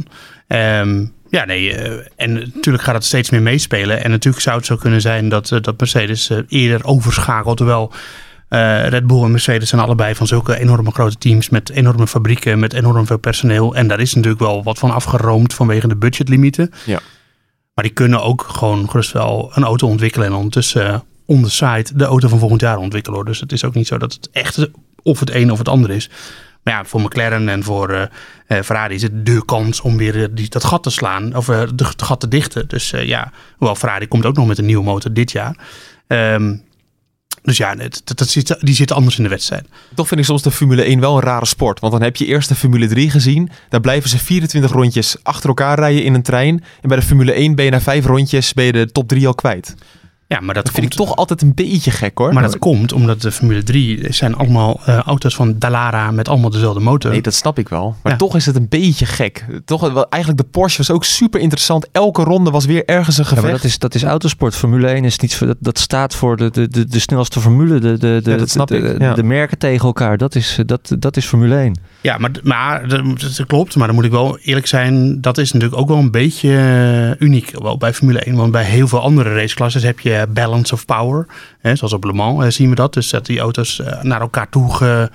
Um, ja, nee. Uh, en natuurlijk gaat het steeds meer meespelen. En natuurlijk zou het zo kunnen zijn dat, uh, dat Mercedes uh, eerder overschakelt. Terwijl Uh, Red Bull en Mercedes zijn allebei van zulke enorme grote teams met enorme fabrieken, met enorm veel personeel. En daar is natuurlijk wel wat van afgeroomd vanwege de budgetlimieten. Ja. Maar die kunnen ook gewoon gerust wel een auto ontwikkelen en ondertussen uh, on the side de auto van volgend jaar ontwikkelen. Hoor. Dus het is ook niet zo dat het echt of het een of het ander is. Maar ja, voor McLaren en voor uh, uh, Ferrari is het de kans om weer uh, die, dat gat te slaan, of uh, de, de gat te dichten. Dus uh, ja, hoewel Ferrari komt ook nog met een nieuwe motor dit jaar. Um, Dus ja, dat, dat, dat zit, die zit anders in de wedstrijd. Toch vind ik soms de Formule één wel een rare sport. Want dan heb je eerst de Formule drie gezien. Daar blijven ze vierentwintig rondjes achter elkaar rijden in een trein. En bij de Formule één ben je na vijf rondjes ben je de top drie al kwijt. Ja, maar dat, dat komt, vind ik toch altijd een beetje gek hoor. Maar dat komt omdat de Formule drie zijn allemaal uh, auto's van Dallara met allemaal dezelfde motor. Nee, dat snap ik wel. Maar ja. toch is het een beetje gek. Toch, wel, eigenlijk de Porsche was ook super interessant. Elke ronde was weer ergens een gevecht. Ja, maar dat is, dat is autosport. Formule één is niet, dat, dat staat voor de, de, de, de snelste formule. De, de, de, ja, dat snap de, ik. De, ja. de merken tegen elkaar. Dat is, dat, dat is Formule één. Ja, maar, maar dat klopt. Maar dan moet ik wel eerlijk zijn. Dat is natuurlijk ook wel een beetje uh, uniek. Wel bij Formule één. Want bij heel veel andere raceklasses heb je balance of power. Hè, zoals op Le Mans uh, zien we dat. Dus dat die auto's uh, naar elkaar toe ge,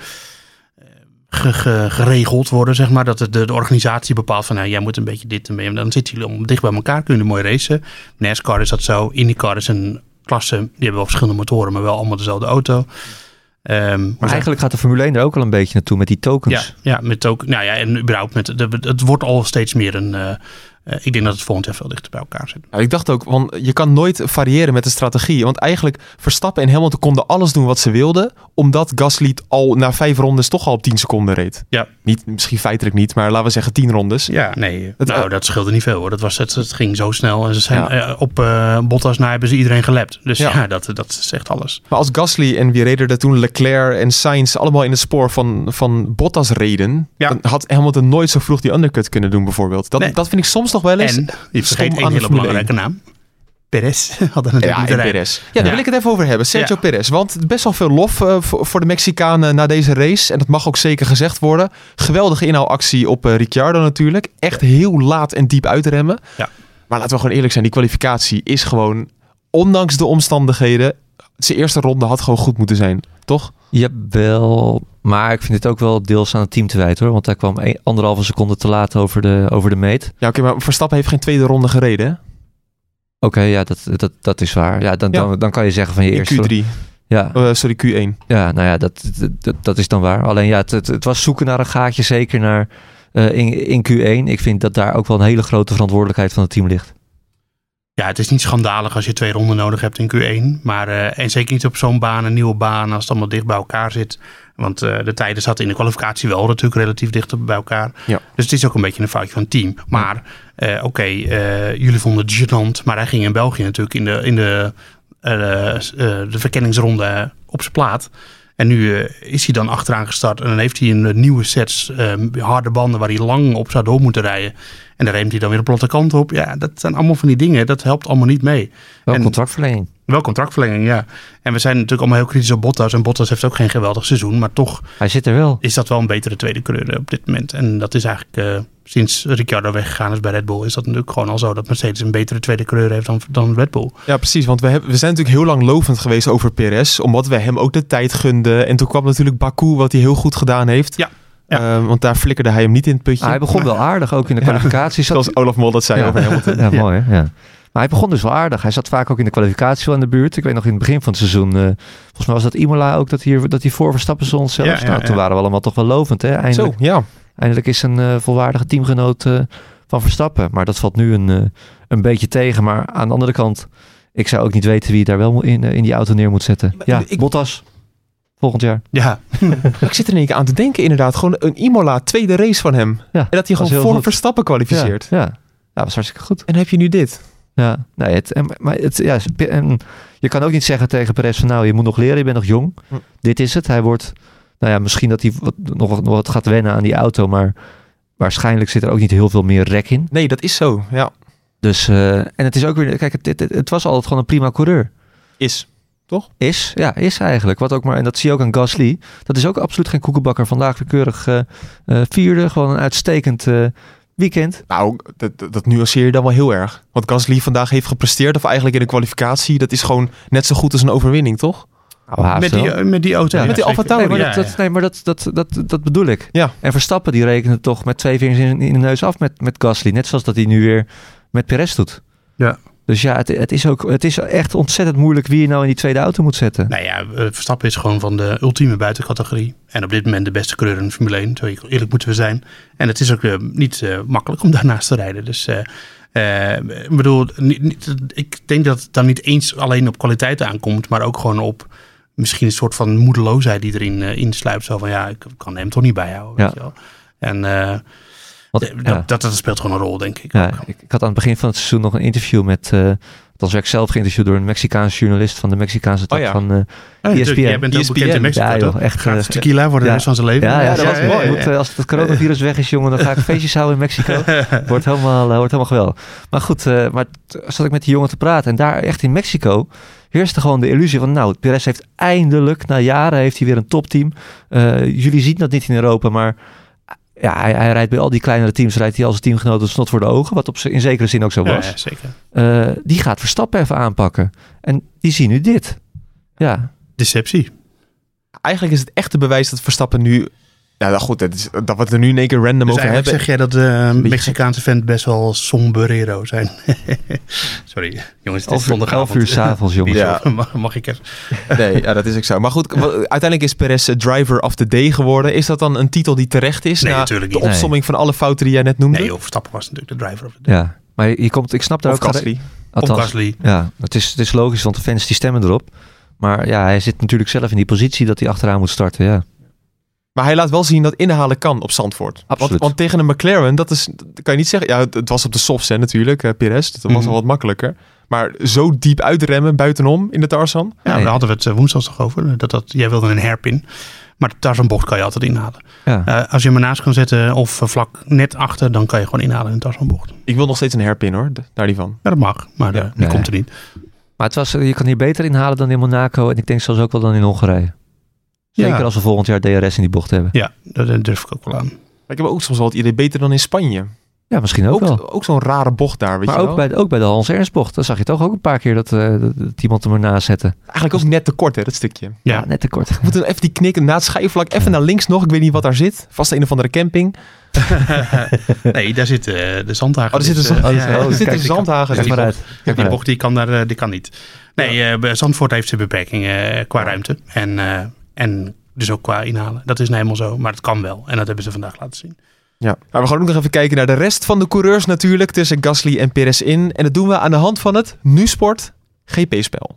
ge, ge, geregeld worden. Zeg maar. Dat de, de organisatie bepaalt van nou, jij moet een beetje dit en dan zitten jullie om dicht bij elkaar. Kunnen jullie mooi racen. NASCAR is dat zo. IndyCar is een klassen. Die hebben wel verschillende motoren, maar wel allemaal dezelfde auto. Um, maar eigenlijk gaat de Formule één er ook al een beetje naartoe met die tokens. Ja, ja met token, nou ja, en überhaupt met de, het wordt al steeds meer een. Uh, uh, ik denk dat het volgend jaar veel dichter bij elkaar zit. Ja, ik dacht ook, want je kan nooit variëren met de strategie. Want eigenlijk Verstappen en Hamilton konden alles doen wat ze wilden, omdat Gasly al na vijf rondes toch al op tien seconden reed. Ja. Niet, misschien feitelijk niet, maar laten we zeggen tien rondes. Ja, nee. Het, nou, dat scheelde niet veel hoor. Dat was, het, het ging zo snel. En ze zijn ja. uh, op uh, Bottas na hebben ze iedereen gelapt. Dus ja, ja dat, dat zegt alles. Maar als Gasly en wie reden er toen Leclerc en Sainz allemaal in het spoor van, van Bottas reden, ja. dan had Hamilton nooit zo vroeg die undercut kunnen doen bijvoorbeeld. Dat, nee. dat vind ik soms nog wel eens. En je vergeet een hele belangrijke naam. Perez hadden natuurlijk ja, moeten rijden. Perez. Ja, daar ja. wil ik het even over hebben. Sergio ja. Perez. Want best wel veel lof uh, voor, voor de Mexicanen na deze race. En dat mag ook zeker gezegd worden. Geweldige inhaalactie op uh, Ricciardo natuurlijk. Echt heel laat en diep uitremmen. Ja. Maar laten we gewoon eerlijk zijn. Die kwalificatie is gewoon, ondanks de omstandigheden, zijn eerste ronde had gewoon goed moeten zijn. Toch? Jawel. Maar ik vind het ook wel deels aan het team te wijten hoor. Want hij kwam een, anderhalve seconde te laat over de, over de meet. Ja, oké. Okay, maar Verstappen heeft geen tweede ronde gereden, hè? Oké, okay, ja, dat, dat, dat is waar. Ja, dan, ja. Dan, dan kan je zeggen van je eerste... Q drie. Ja. Uh, sorry, Q één. Ja, nou ja, dat, dat, dat is dan waar. Alleen ja, het, het, het was zoeken naar een gaatje, zeker naar uh, in, in Q één. Ik vind dat daar ook wel een hele grote verantwoordelijkheid van het team ligt. Ja, het is niet schandalig als je twee ronden nodig hebt in Q één. Maar, uh, en zeker niet op zo'n baan, een nieuwe baan, als het allemaal dicht bij elkaar zit. Want uh, de tijden zaten in de kwalificatie wel natuurlijk relatief dicht bij elkaar. Ja. Dus het is ook een beetje een foutje van het team. Maar uh, oké, okay, uh, jullie vonden het gênant. Maar hij ging in België natuurlijk in de, in de, uh, uh, de verkenningsronde op zijn plaat. En nu uh, is hij dan achteraan gestart. En dan heeft hij een nieuwe set uh, harde banden waar hij lang op zou door moeten rijden. En dan reemt hij dan weer de platte kant op. Ja, dat zijn allemaal van die dingen. Dat helpt allemaal niet mee. Wel en, contractverlenging. Wel contractverlenging, ja. En we zijn natuurlijk allemaal heel kritisch op Bottas. En Bottas heeft ook geen geweldig seizoen. Maar toch hij zit er wel. Is dat wel een betere tweede coureur op dit moment. En dat is eigenlijk uh, sinds Ricciardo weggegaan is bij Red Bull. Is dat natuurlijk gewoon al zo dat Mercedes een betere tweede coureur heeft dan, dan Red Bull. Ja, precies. Want we, hebben, we zijn natuurlijk heel lang lovend geweest over Perez. Omdat we hem ook de tijd gunden. En toen kwam natuurlijk Baku, wat hij heel goed gedaan heeft. Ja. Ja. Uh, want daar flikkerde hij hem niet in het putje. Ah, hij begon wel aardig, ook in de kwalificatie. Ja, zoals Olaf Mol dat zei ja. over Hamilton. Ja, mooi hè? Ja. Maar hij begon dus wel aardig. Hij zat vaak ook in de kwalificatie wel aan de buurt. Ik weet nog in het begin van het seizoen, uh, volgens mij was dat Imola ook, dat hij, dat hij voor Verstappen stond zelfs. Ja, ja, nou, toen ja. waren we allemaal toch wel lovend. Hè? Eindelijk, Zo, ja. eindelijk is een uh, volwaardige teamgenoot uh, van Verstappen. Maar dat valt nu een, uh, een beetje tegen. Maar aan de andere kant, ik zou ook niet weten wie daar wel in, uh, in die auto neer moet zetten. Maar, ja, ik, Bottas. Volgend jaar. Ja. Ik zit er in één keer aan te denken inderdaad. Gewoon een Imola, tweede race van hem. Ja, en dat hij gewoon voor goed. Verstappen kwalificeert. Ja, ja. ja, dat was hartstikke goed. En dan heb je nu dit. Ja, nee, het, en, maar het, ja, en je kan ook niet zeggen tegen Perez van nou, je moet nog leren, je bent nog jong. Hm. Dit is het. Hij wordt, nou ja, misschien dat hij wat, nog, nog wat gaat wennen aan die auto, maar waarschijnlijk zit er ook niet heel veel meer rek in. Nee, dat is zo, ja. Dus, uh, en het is ook weer, kijk, het, het, het, het was altijd gewoon een prima coureur. Is. Toch? Is, ja, is eigenlijk. Wat ook maar, en dat zie je ook aan Gasly. Dat is ook absoluut geen koekenbakker. Vandaag weer keurig uh, uh, vierde. Gewoon een uitstekend uh, weekend. Nou, dat, dat nuanceer je dan wel heel erg. Wat Gasly vandaag heeft gepresteerd, of eigenlijk in de kwalificatie, dat is gewoon net zo goed als een overwinning, toch? Nou, met, die, met die auto. Ja, met die Alfa Tauri. Nee, maar, dat, dat, nee, maar dat, dat, dat, dat bedoel ik. Ja. En Verstappen, die rekende toch met twee vingers in, in de neus af met, met Gasly. Net zoals dat hij nu weer met Perez doet. Ja. Dus ja, het, het, is ook, het is echt ontzettend moeilijk wie je nou in die tweede auto moet zetten. Nou ja, Verstappen is gewoon van de ultieme buitencategorie. En op dit moment de beste coureur in de Formule één. Zo eerlijk moeten we zijn. En het is ook uh, niet uh, makkelijk om daarnaast te rijden. Dus uh, uh, ik bedoel, niet, niet, ik denk dat het dan niet eens alleen op kwaliteit aankomt. Maar ook gewoon op misschien een soort van moedeloosheid die erin uh, insluipt. Zo van ja, ik kan hem toch niet bijhouden. Ja. Weet je wel. En... Uh, Want, ja. dat, dat, dat speelt gewoon een rol, denk ik. Ja, ik. Ik had aan het begin van het seizoen nog een interview met... Uh, dat werd ik zelf geïnterviewd door een Mexicaanse journalist van de Mexicaanse tak oh ja. van uh, oh, E S P N. Jij bent ook bekend in Mexico, ja, joh, toch? echt Gratis tequila voor de ja. rest van zijn leven. Ja, ja, ja, dat ja, was mooi. Moet, uh, als het coronavirus weg is, jongen, dan ga ik feestjes houden in Mexico. Wordt helemaal, uh, wordt helemaal geweldig. Maar goed, uh, maar t- zat ik met die jongen te praten. En daar echt in Mexico heerste gewoon de illusie van... nou, Perez heeft eindelijk, na jaren heeft hij weer een topteam. Uh, jullie zien dat niet in Europa, maar... Ja, hij, hij rijdt bij al die kleinere teams, rijdt hij als teamgenoot een snot voor de ogen, wat op z- in zekere zin ook zo was. Ja, ja, zeker. Uh, die gaat Verstappen even aanpakken. En die zien nu dit. Ja. Deceptie. Eigenlijk is het echte bewijs dat Verstappen nu Ja, nou goed, dat, is, dat we het er nu in één keer random Dus over hebben. zeg jij dat de uh, Mexicaanse fans best wel sombrero zijn. Sorry, jongens, het is zondagavond. elf uur s'avonds, jongens. Ja. mag, mag ik even? Nee, ja, dat is ook zo. Maar goed, wat, uiteindelijk is Perez driver of the day geworden. Is dat dan een titel die terecht is? Nee, na natuurlijk de niet. opsomming van alle fouten die jij net noemde? Nee, joh, Verstappen was natuurlijk de driver of the day. Ja, maar je komt, ik snap daar Of ook... Gasly. Of Althans, Gasly. ja, het is, het is logisch, want de fans die stemmen erop. Maar ja, hij zit natuurlijk zelf in die positie dat hij achteraan moet starten, ja. Maar hij laat wel zien dat inhalen kan op Zandvoort. Absoluut. Want, want tegen een McLaren, dat is, dat kan je niet zeggen... Ja, het, het was op de softs hè, natuurlijk, uh, Perez. Dat was Mm-hmm. al wat makkelijker. Maar zo diep uitremmen buitenom in de Tarzan. Ja, Nee. daar hadden we het uh, woensdag toch over. Dat, dat, jij wilde een hairpin. Maar de Tarzanbocht kan je altijd inhalen. ja. Uh, als je hem ernaast kan zetten of uh, vlak net achter, dan kan je gewoon inhalen in de Tarzanbocht. Ik wil nog steeds een hairpin hoor, de- daar die van. Ja, dat mag, maar Ja. uh, die Nee. komt er niet. Maar het was, je kan hier beter inhalen dan in Monaco. En ik denk zelfs ook wel dan in Hongarije. Zeker Ja. als we volgend jaar D R S in die bocht hebben. Ja, dat, dat durf ik ook wel aan. Maar ik heb ook soms wel het idee beter dan in Spanje. Ja, misschien ook, Ook, wel. ook zo'n rare bocht daar, weet Maar je ook wel. bij, de, ook bij de Hans Ernst bocht. Dan zag je toch ook een paar keer dat, uh, dat, dat iemand hem ernaast zette. Eigenlijk ook net te kort hè, dat stukje. Ja, Ja, net te kort. We moeten even die knikken na het schijfvlak even naar links nog. Ik weet niet wat daar zit. Vast een of andere camping. nee, daar zit uh, de Zandhagen. Oh, er zit een, Dus, uh, zand- ja, oh, er kijk, zit een die kan- zandhagen. Kijk maar uit. Kijk Die maar uit. bocht die kan, daar, uh, die kan niet. Nee, uh, Zandvoort heeft zijn beperkingen uh, qua ruimte. En, uh, en dus ook qua inhalen. Dat is nou helemaal zo, maar het kan wel. En dat hebben ze vandaag laten zien. Ja. Maar we gaan ook nog even kijken naar de rest van de coureurs natuurlijk. Tussen Gasly en Perez in. En dat doen we aan de hand van het NuSport G P-spel.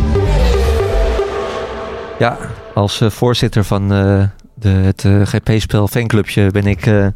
Ja, als uh, voorzitter van uh, de, het uh, G P-spel fanclubje ben ik uh,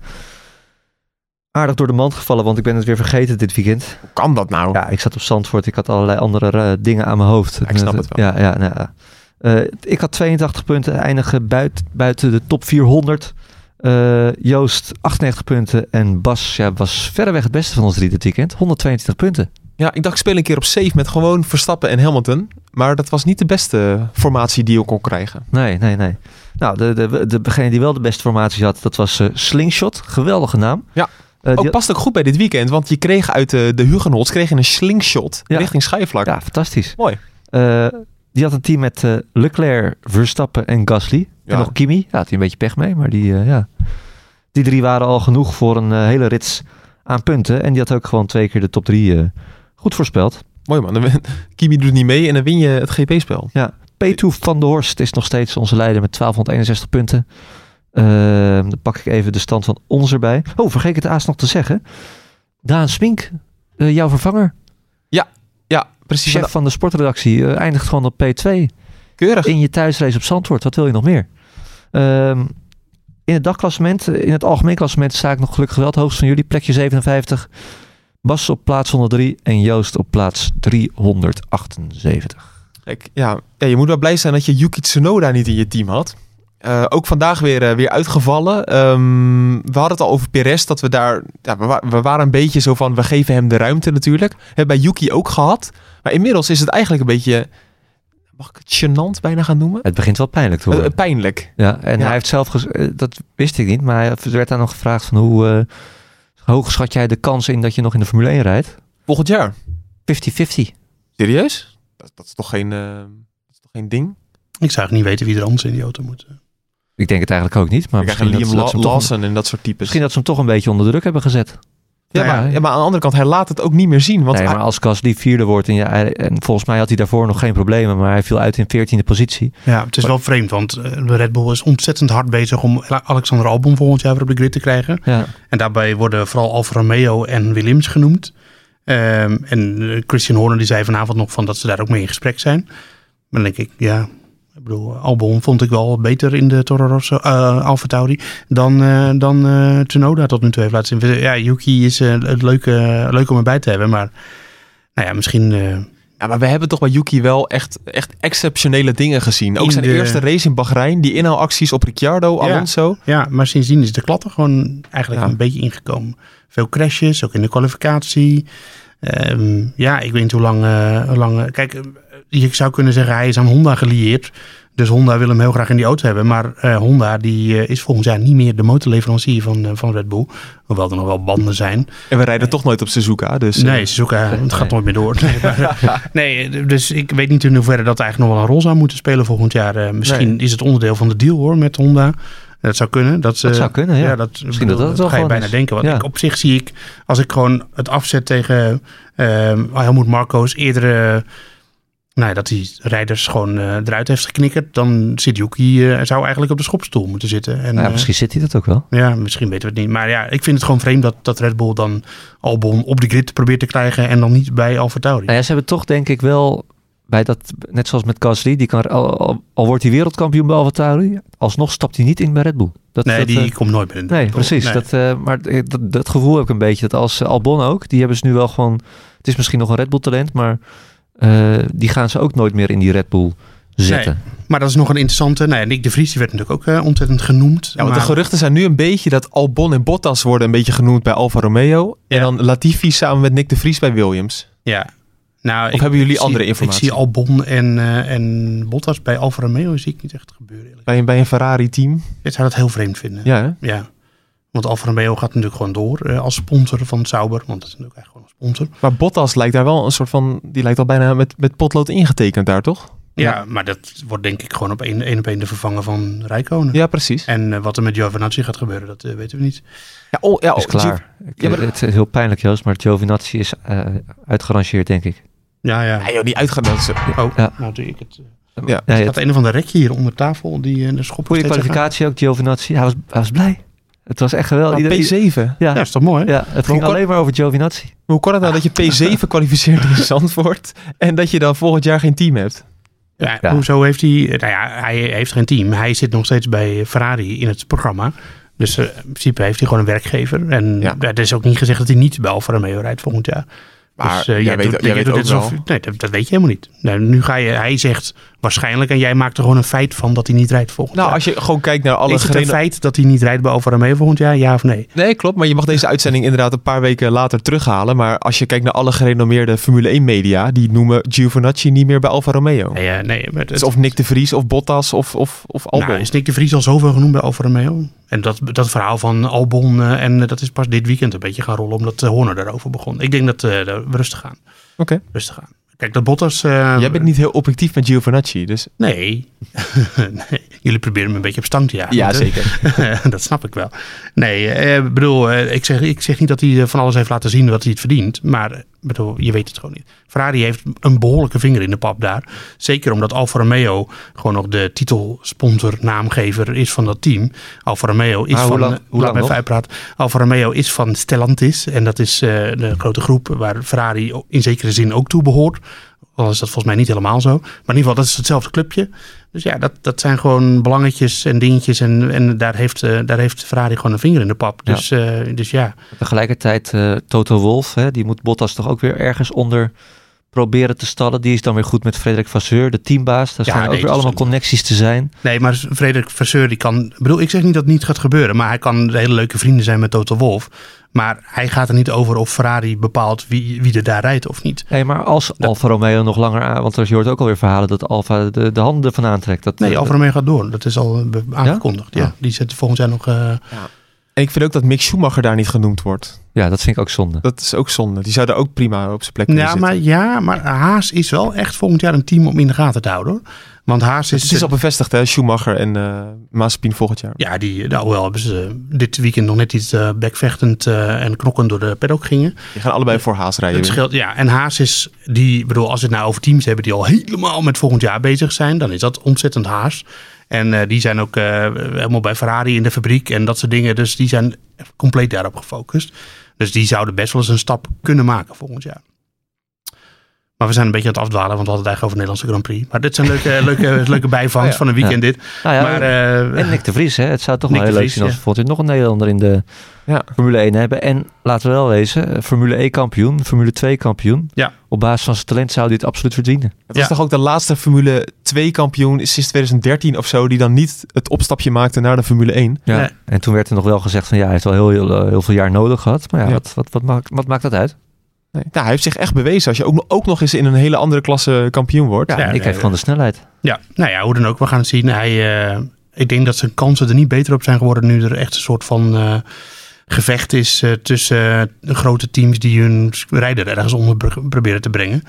aardig door de mand gevallen. Want ik ben het weer vergeten dit weekend. Hoe kan dat nou? Ja, ik zat op Zandvoort. Ik had allerlei andere uh, dingen aan mijn hoofd. Ja, ik snap het wel. Ja, ja, nou, ja. Uh, ik had tweeëntachtig punten, eindigen buiten, buiten de top vierhonderd. Uh, Joost achtennegentig punten en Bas ja, was verreweg het beste van ons drie dit weekend. honderdtweeëntwintig punten. Ja, ik dacht ik speel een keer op safe met gewoon Verstappen en Hamilton. Maar dat was niet de beste formatie die je kon krijgen. Nee, nee, nee. Nou, de, de, de, degene die wel de beste formatie had, dat was uh, Slingshot. Geweldige naam. Ja. Uh, Ook die- past ook goed bij dit weekend, want je kreeg uit de, de Hugenholz kreeg je een slingshot Ja. richting schijfvlak. Ja, fantastisch. Mooi. Uh, die had een team met uh, Leclerc, Verstappen en Gasly. Ja. En nog Kimi. Ja, had hij een beetje pech mee, maar die, uh, ja. die drie waren al genoeg voor een uh, hele rits aan punten. En die had ook gewoon twee keer de top drie uh, goed voorspeld. Mooi man. Dan win- Kimi doet niet mee en dan win je het G P-spel. Ja, Petu van der Horst is nog steeds onze leider met twaalfhonderdeenenzestig punten. Uh, dan pak ik even de stand van ons erbij. Oh, vergeet ik het haast nog te zeggen. Daan Smink, uh, jouw vervanger. Ja, precies. Chef van de sportredactie, uh, eindigt gewoon op P twee. Keurig. In je thuisrace op Zandvoort. Wat wil je nog meer? Um, in het dagklassement, in het algemeen klassement sta ik nog gelukkig wel het hoogst van jullie. Plekje zevenenvijftig. Bas op plaats honderddrie en Joost op plaats driehonderdachtenzeventig. Kijk, ja, ja, je moet wel blij zijn dat je Yuki Tsunoda niet in je team had. Uh, ook vandaag weer, uh, weer uitgevallen. Um, we hadden het al over Perez, dat we daar... Ja, we, wa- we waren een beetje zo van, we geven hem de ruimte natuurlijk. Hebben bij Yuki ook gehad. Maar inmiddels is het eigenlijk een beetje... Mag ik het gênant bijna gaan noemen? Het begint wel pijnlijk te worden. Uh, pijnlijk. Ja, en Ja. hij heeft zelf, gez- uh, dat wist ik niet, maar hij werd daar nog gevraagd van hoe uh, hoog schat jij de kans in dat je nog in de Formule één rijdt? Volgend jaar. vijftig vijftig. Serieus? Dat, dat, is toch geen, uh, dat is toch geen ding? Ik zou eigenlijk niet weten wie er anders in die auto moet. Ik denk het eigenlijk ook niet, maar We krijgen misschien dat, Liam dat, ze La- hem toch, Lawson en dat soort types. misschien dat ze hem toch een beetje onder druk hebben gezet. Ja, Ja, maar, ja, maar aan de andere kant, hij laat het ook niet meer zien. Want nee, hij- maar als Gasly vierde wordt en, ja, hij- en volgens mij had hij daarvoor nog geen problemen, maar hij viel uit in veertiende positie. Ja, het is wel vreemd, want uh, de Red Bull is ontzettend hard bezig om Alexander Albon volgend jaar weer op de grid te krijgen. Ja, En daarbij worden vooral Alfa Romeo en Williams genoemd. Um, en uh, Christian Horner die zei vanavond nog van dat ze daar ook mee in gesprek zijn. Maar dan denk ik, ja, ik bedoel, Albon vond ik wel beter in de Toro Rosso, uh, Alfa Tauri dan, uh, dan uh, Tsunoda tot nu toe heeft laten zien. Ja, Yuki is uh, het leuk, uh, leuk om erbij te hebben, maar nou ja, misschien... Uh, Ja, maar we hebben toch bij Yuki wel echt, echt exceptionele dingen gezien. Ook In zijn de- eerste race in Bahrein, die inhaalacties op Ricciardo, Ja. Alonso. Ja, maar sindsdien is de klatter gewoon eigenlijk Ja. een beetje ingekomen. Veel crashes, ook in de kwalificatie. Um, ja, ik weet niet hoe lang... Uh, hoe lang uh, kijk, uh, je zou kunnen zeggen hij is aan Honda gelieerd. Dus Honda wil hem heel graag in die auto hebben. Maar uh, Honda die, uh, is volgend jaar niet meer de motorleverancier van, uh, van Red Bull. Hoewel er nog wel banden zijn. En we rijden toch nooit op Suzuka. Dus, uh, Nee, Suzuka, het gaat nooit meer door. Nee, maar, nee, dus ik weet niet in hoeverre dat eigenlijk nog wel een rol zou moeten spelen volgend jaar. Uh, misschien Nee. is het onderdeel van de deal hoor met Honda. Dat zou kunnen. Dat, Dat uh, zou kunnen, ja. ja dat, Misschien bedoel, dat dat het wel ga je gewoon bijna is. denken. Want Ja. ik, op zich zie ik, als ik gewoon het afzet tegen uh, Helmut Marko's eerdere... Nou ja, dat hij rijders gewoon uh, eruit heeft geknikkerd. Dan zit Yuki, uh, zou eigenlijk op de schopstoel moeten zitten. En, Nou ja, uh, misschien zit hij dat ook wel. ja, misschien weten we het niet. Maar ja, ik vind het gewoon vreemd dat, dat Red Bull dan Albon op de grid probeert te krijgen. En dan niet bij AlphaTauri. Nou ja, ze hebben toch denk ik wel... Bij dat, net zoals met Gasly, die kan, al, al, al wordt hij wereldkampioen bij AlphaTauri, alsnog stapt hij niet in bij Red Bull. Dat, nee, dat, die uh, komt nooit meer in. Nee, precies. Nee. Dat, uh, maar dat, dat gevoel heb ik een beetje. Dat als uh, Albon ook, die hebben ze nu wel gewoon... Het is misschien nog een Red Bull talent, maar uh, die gaan ze ook nooit meer in die Red Bull zetten. Nee, maar dat is nog een interessante... Nou ja, Nick de Vries die werd natuurlijk ook uh, ontzettend genoemd. Ja, want maar... de geruchten zijn nu een beetje dat Albon en Bottas worden een beetje genoemd bij Alfa Romeo. Ja. En dan Latifi samen met Nick de Vries bij Williams. Ja. Nou, Of ik, hebben jullie ik andere zie, informatie? Ik zie Albon en, uh, en Bottas bij Alfa Romeo zie ik niet echt gebeuren. Eerlijk. Bij een, bij een Ferrari-team. Ik zou dat heel vreemd vinden. Ja, hè? Ja. Want Alfa Romeo gaat natuurlijk gewoon door uh, als sponsor van Sauber. Want dat is natuurlijk eigenlijk gewoon een sponsor. Maar Bottas lijkt daar wel een soort van... Die lijkt al bijna met, met potlood ingetekend daar, toch? Ja, Ja. maar dat wordt denk ik gewoon op één, één op één de vervanger van Räikkönen. Ja, precies. En uh, wat er met Giovinazzi gaat gebeuren, dat uh, weten we niet. Ja, oh, ja, is oh, klaar. Ik, Ja, maar- Het is heel pijnlijk, Joost, maar Giovinazzi is uh, uitgerangeerd, denk ik. Ja, ja. Ja, joh, die uitgedanst. Oh, Ja. nou doe ik het. Uh, Ja. Ja, er je staat een of ander rekje hier onder tafel. Die uh, de schop goede steeds kwalificatie ook, Giovinazzi. Hij was, hij was blij. Het was echt geweldig. Oh, Ieder- P zeven. Ja, gaat. Ja, is toch mooi? ja, het ging Hoe kon- alleen maar over Giovinazzi. Hoe kan het nou dat je P zeven kwalificeert in Zandvoort en dat je dan volgend jaar geen team hebt? Ja, Ja. Hoezo heeft hij... Nou ja, hij heeft geen team. Hij zit nog steeds bij Ferrari in het programma. Dus uh, in principe heeft hij gewoon een werkgever. En Ja. ja. er is ook niet gezegd dat hij niet bij Alfa Romeo rijdt volgend jaar. Maar dus, uh, jij jij weet- doet, jij weet doet ook net alsof- wel. Nee, dat, dat weet je helemaal niet. Nou, nu ga je... Hij zegt waarschijnlijk en jij maakt er gewoon een feit van dat hij niet rijdt volgend Nou, jaar. als je gewoon kijkt naar alle Is het een gereno- feit dat hij niet rijdt bij Alfa Romeo volgend jaar? Ja of nee? Nee, klopt. Maar je mag deze uitzending inderdaad een paar weken later terughalen. Maar als je kijkt naar alle gerenommeerde Formule één media, die noemen Giovinazzi niet meer bij Alfa Romeo. Nee, uh, nee maar het, Dus of Nick de Vries of Bottas of, of, of Albon. nou, is Nick de Vries al zoveel genoemd bij Alfa Romeo? En dat, dat verhaal van Albon uh, en uh, dat is pas dit weekend een beetje gaan rollen, omdat uh, Horner daarover begon. Ik denk dat uh, we rustig gaan. Oké. Rustig gaan. Kijk, dat Bottas... Uh, Jij bent niet heel objectief met Giovinazzi, dus... Nee. nee. Jullie proberen me een beetje op stang te jagen. Ja, hè? zeker. Dat snap ik wel. Nee, ik uh, bedoel, uh, ik, zeg, ik zeg niet dat hij uh, van alles heeft laten zien wat hij het verdient. Maar uh, bedoel, je weet het gewoon niet. Ferrari heeft een behoorlijke vinger in de pap daar. Zeker omdat Alfa Romeo gewoon nog de titelsponsor, naamgever is van dat team. Alfa Romeo is Maar hoe van... lang- hoe laat lang me even nog? uitpraten. Alfa Romeo is van Stellantis. En dat is uh, de grote groep waar Ferrari in zekere zin ook toe behoort. Al is dat volgens mij niet helemaal zo. Maar in ieder geval, dat is hetzelfde clubje. Dus ja, dat, dat zijn gewoon belangetjes en dingetjes. En, en daar, heeft, uh, daar heeft Ferrari gewoon een vinger in de pap. Ja. Dus, uh, dus ja. Tegelijkertijd uh, Toto Wolff, hè, die moet Bottas toch ook weer ergens onder proberen te stallen. Die is dan weer goed met Frederik Vasseur, de teambaas. Daar Ja, zijn ook nee, weer dat is allemaal een- connecties te zijn. Nee, maar Frederik Vasseur, die kan... Ik bedoel, ik zeg niet dat het niet gaat gebeuren. Maar hij kan hele leuke vrienden zijn met Toto Wolff. Maar hij gaat er niet over of Ferrari bepaalt wie, wie er daar rijdt of niet. Nee, maar als Dat- Alfa Romeo nog langer aan... Want je hoort ook alweer verhalen dat Alfa de, de handen ervan aantrekt. Dat, Nee, uh, Alfa Romeo gaat door. Dat is al uh, be- aangekondigd. Ja? Ja. Die zet volgend jaar nog... Uh, En ik vind ook dat Mick Schumacher daar niet genoemd wordt. Ja, dat vind ik ook zonde. Dat is ook zonde. Die zou er ook prima op zijn plek kunnen ja, zitten. maar, ja, maar Haas is wel echt volgend jaar een team om in de gaten te houden, hoor. Want Haas is... Het is al bevestigd, hè? Schumacher en uh, Mazepin volgend jaar. Ja, die, nou wel hebben ze uh, dit weekend nog net iets uh, bekvechtend uh, en knokkend door de paddock gingen. Die gaan allebei voor Haas rijden. Het scheelt, ja, en Haas is, die, bedoel, als we het nou over teams hebben die al helemaal met volgend jaar bezig zijn, dan is dat ontzettend Haas. En uh, die zijn ook uh, helemaal bij Ferrari in de fabriek en dat soort dingen. Dus die zijn compleet daarop gefocust. Dus die zouden best wel eens een stap kunnen maken volgend jaar. Maar we zijn een beetje aan het afdwalen, want we hadden het eigenlijk over de Nederlandse Grand Prix. Maar dit zijn leuke, leuke, leuke bijvangst Oh ja. van een weekend Ja. dit. Nou ja, maar, uh, en Nick de Vries, hè? Het zou toch Nick wel heel de leuk Vries, zijn als ja. we volgend jaar nog een Nederlander in de Ja. Formule één hebben. En laten we wel wezen, Formule één kampioen, Formule twee kampioen. Ja. Op basis van zijn talent zou hij het absoluut verdienen. Het was Ja. toch ook de laatste Formule twee kampioen sinds twintig dertien of zo, die dan niet het opstapje maakte naar de Formule één. Ja. Nee. En toen werd er nog wel gezegd van ja, hij heeft wel heel, heel, heel veel jaar nodig gehad. Maar ja, Ja. Wat, wat, wat, maakt, wat maakt dat uit? Nee. Nou, hij heeft zich echt bewezen als je ook, ook nog eens in een hele andere klasse kampioen wordt. Ja, Ja, ik nee, heb gewoon de snelheid. Ja, nou ja, hoe dan ook. We gaan het zien. Hij, uh, ik denk dat zijn kansen er niet beter op zijn geworden nu er echt een soort van uh, gevecht is uh, tussen uh, grote teams die hun rijder ergens onder pro- proberen te brengen.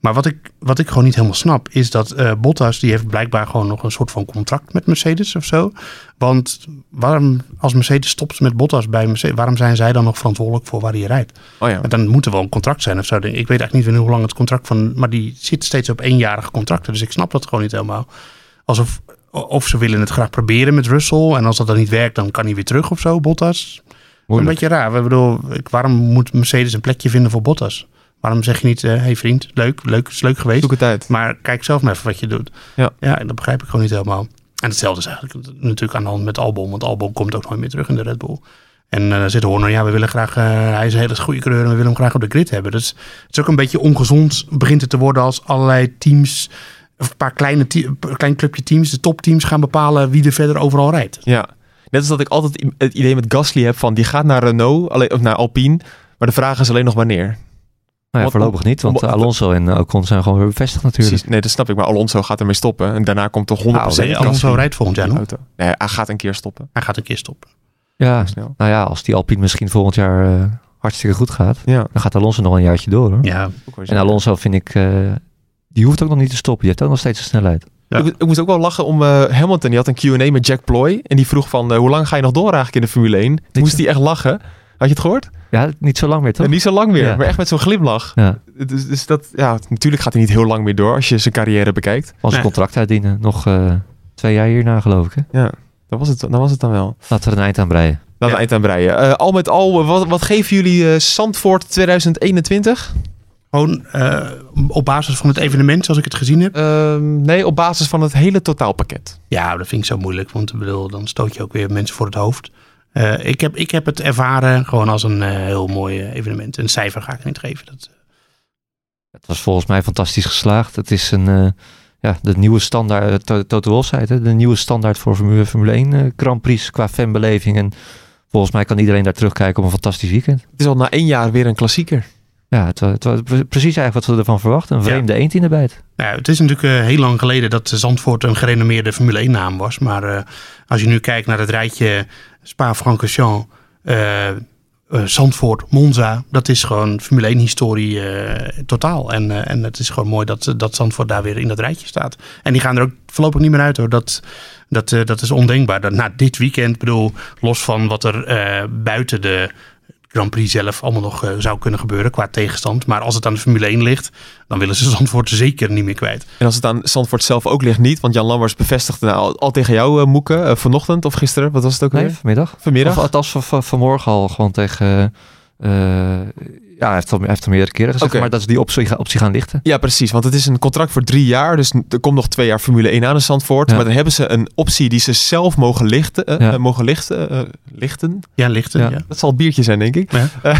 Maar wat ik, wat ik gewoon niet helemaal snap, is dat uh, Bottas, die heeft blijkbaar gewoon nog een soort van contract met Mercedes of zo. Want waarom, als Mercedes stopt met Bottas bij Mercedes, waarom zijn zij dan nog verantwoordelijk voor waar hij rijdt? Oh ja. Dan moet er wel een contract zijn of zo. Ik weet eigenlijk niet hoe lang het contract van, maar die zit steeds op eenjarige contracten. Dus ik snap dat gewoon niet helemaal. Alsof of ze willen het graag proberen met Russell. En als dat dan niet werkt, dan kan hij weer terug of zo, Bottas. Moeilijk. Een beetje raar. We bedoel, waarom moet Mercedes een plekje vinden voor Bottas? Waarom zeg je niet, hé uh, hey vriend, leuk, leuk, is leuk geweest. Zoek het uit. Maar kijk zelf maar even wat je doet. Ja. ja, dat begrijp ik gewoon niet helemaal. En hetzelfde is eigenlijk natuurlijk aan de hand met Albon. Want Albon komt ook nooit meer terug in de Red Bull. En uh, dan zit Horner, ja, we willen graag, uh, hij is een hele goede coureur en we willen hem graag op de grid hebben. Dus het is ook een beetje ongezond, begint het te worden als allerlei teams, of een paar kleine te- een klein clubje teams, de topteams gaan bepalen wie er verder overal rijdt. Ja, net als dat ik altijd het idee met Gasly heb van, die gaat naar Renault, alleen, of naar Alpine, maar de vraag is alleen nog wanneer. Nou ja, voorlopig niet, want Alonso en Ocon zijn gewoon weer bevestigd natuurlijk. Precies, nee, dat snap ik. Maar Alonso gaat ermee stoppen. En daarna komt toch honderd procent... Nou, Alonso rijdt volgend jaar nog. Nee, hij gaat een keer stoppen. Hij gaat een keer stoppen. Ja, nou ja, als die Alpine misschien volgend jaar uh, hartstikke goed gaat, ja. dan gaat Alonso nog een jaartje door, hoor. Ja. En Alonso vind ik, uh, die hoeft ook nog niet te stoppen. Die heeft ook nog steeds de snelheid. Ja. Ik, ik moest ook wel lachen om uh, Hamilton. Die had een Q en A met Jack Ploy. En die vroeg van, uh, hoe lang ga je nog door eigenlijk in de Formule één? Toen moest hij echt lachen. Had je het gehoord? Ja, niet zo lang meer, toch? Ja, niet zo lang meer, ja. maar echt met zo'n glimlach. Ja. Dus, dus dat, ja, natuurlijk gaat hij niet heel lang meer door als je zijn carrière bekijkt. Als een nee. contract uitdienen. Nog uh, twee jaar hierna, geloof ik. Hè? Ja, dat was, het, dat was het dan wel. Laten we er een eind aan breien. Laten we ja. een eind aan breien. Uh, al met al, wat, wat geven jullie uh, Zandvoort tweeduizend eenentwintig? Gewoon uh, op basis van het evenement, zoals ik het gezien heb? Uh, nee, op basis van het hele totaalpakket. Ja, dat vind ik zo moeilijk, want ik bedoel, dan stoot je ook weer mensen voor het hoofd. Uh, ik, heb, ik heb het ervaren gewoon als een uh, heel mooi uh, evenement. Een cijfer ga ik niet geven. Dat, uh... Het was volgens mij fantastisch geslaagd. Het is een, uh, ja, de nieuwe standaard, to, Toto Wolff zei het, hè, de nieuwe standaard voor Formule, Formule één uh, Grand Prix qua fanbeleving. En volgens mij kan iedereen daar terugkijken op een fantastisch weekend. Het is al na één jaar weer een klassieker. Ja, het was, het was precies eigenlijk wat we ervan verwachten. Een vreemde ja. eend in de bijt. Ja, het is natuurlijk uh, heel lang geleden dat Zandvoort een gerenommeerde Formule één naam was. Maar uh, als je nu kijkt naar het rijtje Spa-Francorchamps, uh, uh, Zandvoort, Monza, dat is gewoon Formule één historie uh, totaal. En, uh, en het is gewoon mooi dat, dat Zandvoort daar weer in dat rijtje staat. En die gaan er ook voorlopig niet meer uit, hoor. Dat, dat, uh, dat is ondenkbaar. Dat, na dit weekend, bedoel, los van wat er uh, buiten de Grand Prix zelf allemaal nog uh, zou kunnen gebeuren qua tegenstand. Maar als het aan de Formule één ligt, dan willen ze Zandvoort zeker niet meer kwijt. En als het aan Zandvoort zelf ook ligt niet, want Jan Lammers bevestigde nou al, al tegen jou, uh, Moeke, uh, vanochtend of gisteren, wat was het ook nee, weer? vanmiddag. Vanmiddag? Of althans van, van, vanmorgen al gewoon tegen... Uh, ja, hij heeft al, hij heeft al meerdere keren gezegd, okay. maar dat ze die optie, optie gaan lichten. Ja, precies, want het is een contract voor drie jaar, dus er komt nog twee jaar Formule één aan in Zandvoort. Ja. Maar dan hebben ze een optie die ze zelf mogen lichten. Uh, ja. mogen lichten, uh, lichten. Ja, lichten, ja. ja. Dat zal het biertje zijn, denk ik. Ja. Uh,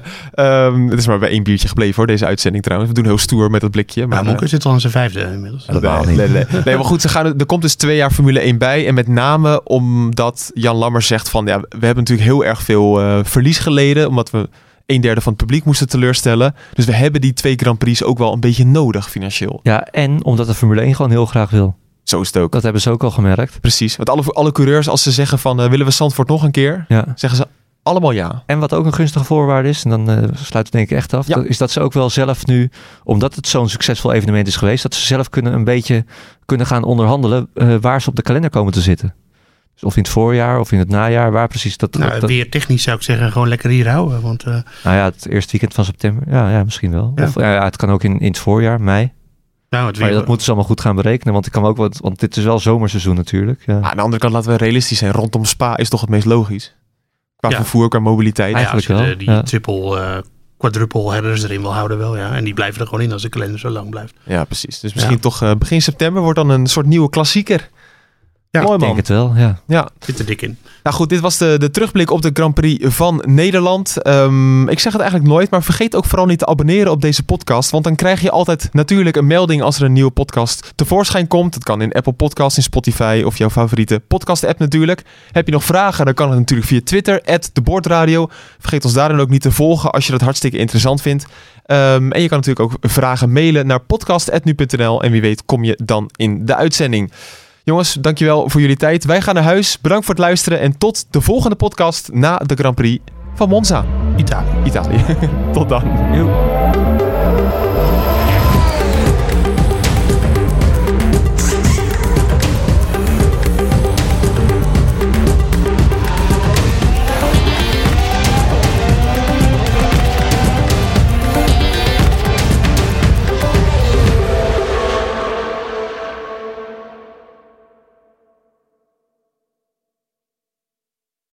ja. Um, het is maar bij één biertje gebleven, hoor, deze uitzending trouwens. We doen heel stoer met dat blikje. Maar ja, Moeke uh, zit al in zijn vijfde inmiddels. Nee, nee, nee, nee. nee, maar goed, ze gaan, er komt dus twee jaar Formule één bij. En met name omdat Jan Lammers zegt van, ja, we hebben natuurlijk heel erg veel uh, verlies geleden, omdat we een derde van het publiek moesten teleurstellen. Dus we hebben die twee Grand Prix ook wel een beetje nodig financieel. Ja, en omdat de Formule één gewoon heel graag wil. Zo is het ook. Dat hebben ze ook al gemerkt. Precies. Want alle, alle coureurs, als ze zeggen van uh, willen we Zandvoort nog een keer, ja. zeggen ze allemaal ja. En wat ook een gunstige voorwaarde is, en dan uh, sluit het denk ik echt af, ja. dat, is dat ze ook wel zelf nu, omdat het zo'n succesvol evenement is geweest, dat ze zelf kunnen een beetje kunnen gaan onderhandelen uh, waar ze op de kalender komen te zitten. Dus of in het voorjaar of in het najaar, waar precies dat... Nou, dat weer technisch zou ik zeggen, gewoon lekker hier houden. Want, uh... Nou ja, het eerste weekend van september, ja, ja misschien wel. Ja. Of ja, het kan ook in, in het voorjaar, mei. Nou, het maar dat moeten ze allemaal goed gaan berekenen, want ik kan ook wat, want dit is wel zomerseizoen natuurlijk. Ja. Ah, aan de andere kant laten we realistisch zijn. Rondom Spa is toch het meest logisch. Qua ja. vervoer, qua mobiliteit. Eigenlijk ja, als je wel. De, die ja. triple, uh, quadruple headers erin wil houden wel, ja. En die blijven er gewoon in als de kalender zo lang blijft. Ja, precies. Dus misschien ja. toch uh, begin september wordt dan een soort nieuwe klassieker. Ja, mooi, man. Ik denk het wel, ja. ja. Zit er dik in. Nou goed, dit was de, de terugblik op de Grand Prix van Nederland. Um, ik zeg het eigenlijk nooit, maar vergeet ook vooral niet te abonneren op deze podcast. Want dan krijg je altijd natuurlijk een melding als er een nieuwe podcast tevoorschijn komt. Dat kan in Apple Podcasts, in Spotify of jouw favoriete podcast-app natuurlijk. Heb je nog vragen, dan kan het natuurlijk via Twitter, at de Bordradio. Vergeet ons daarin ook niet te volgen als je dat hartstikke interessant vindt. Um, en je kan natuurlijk ook vragen mailen naar podcast at nu punt n l. En wie weet kom je dan in de uitzending. Jongens, dankjewel voor jullie tijd. Wij gaan naar huis. Bedankt voor het luisteren. En tot de volgende podcast na de Grand Prix van Monza. Italië. Italië. Tot dan. Yo.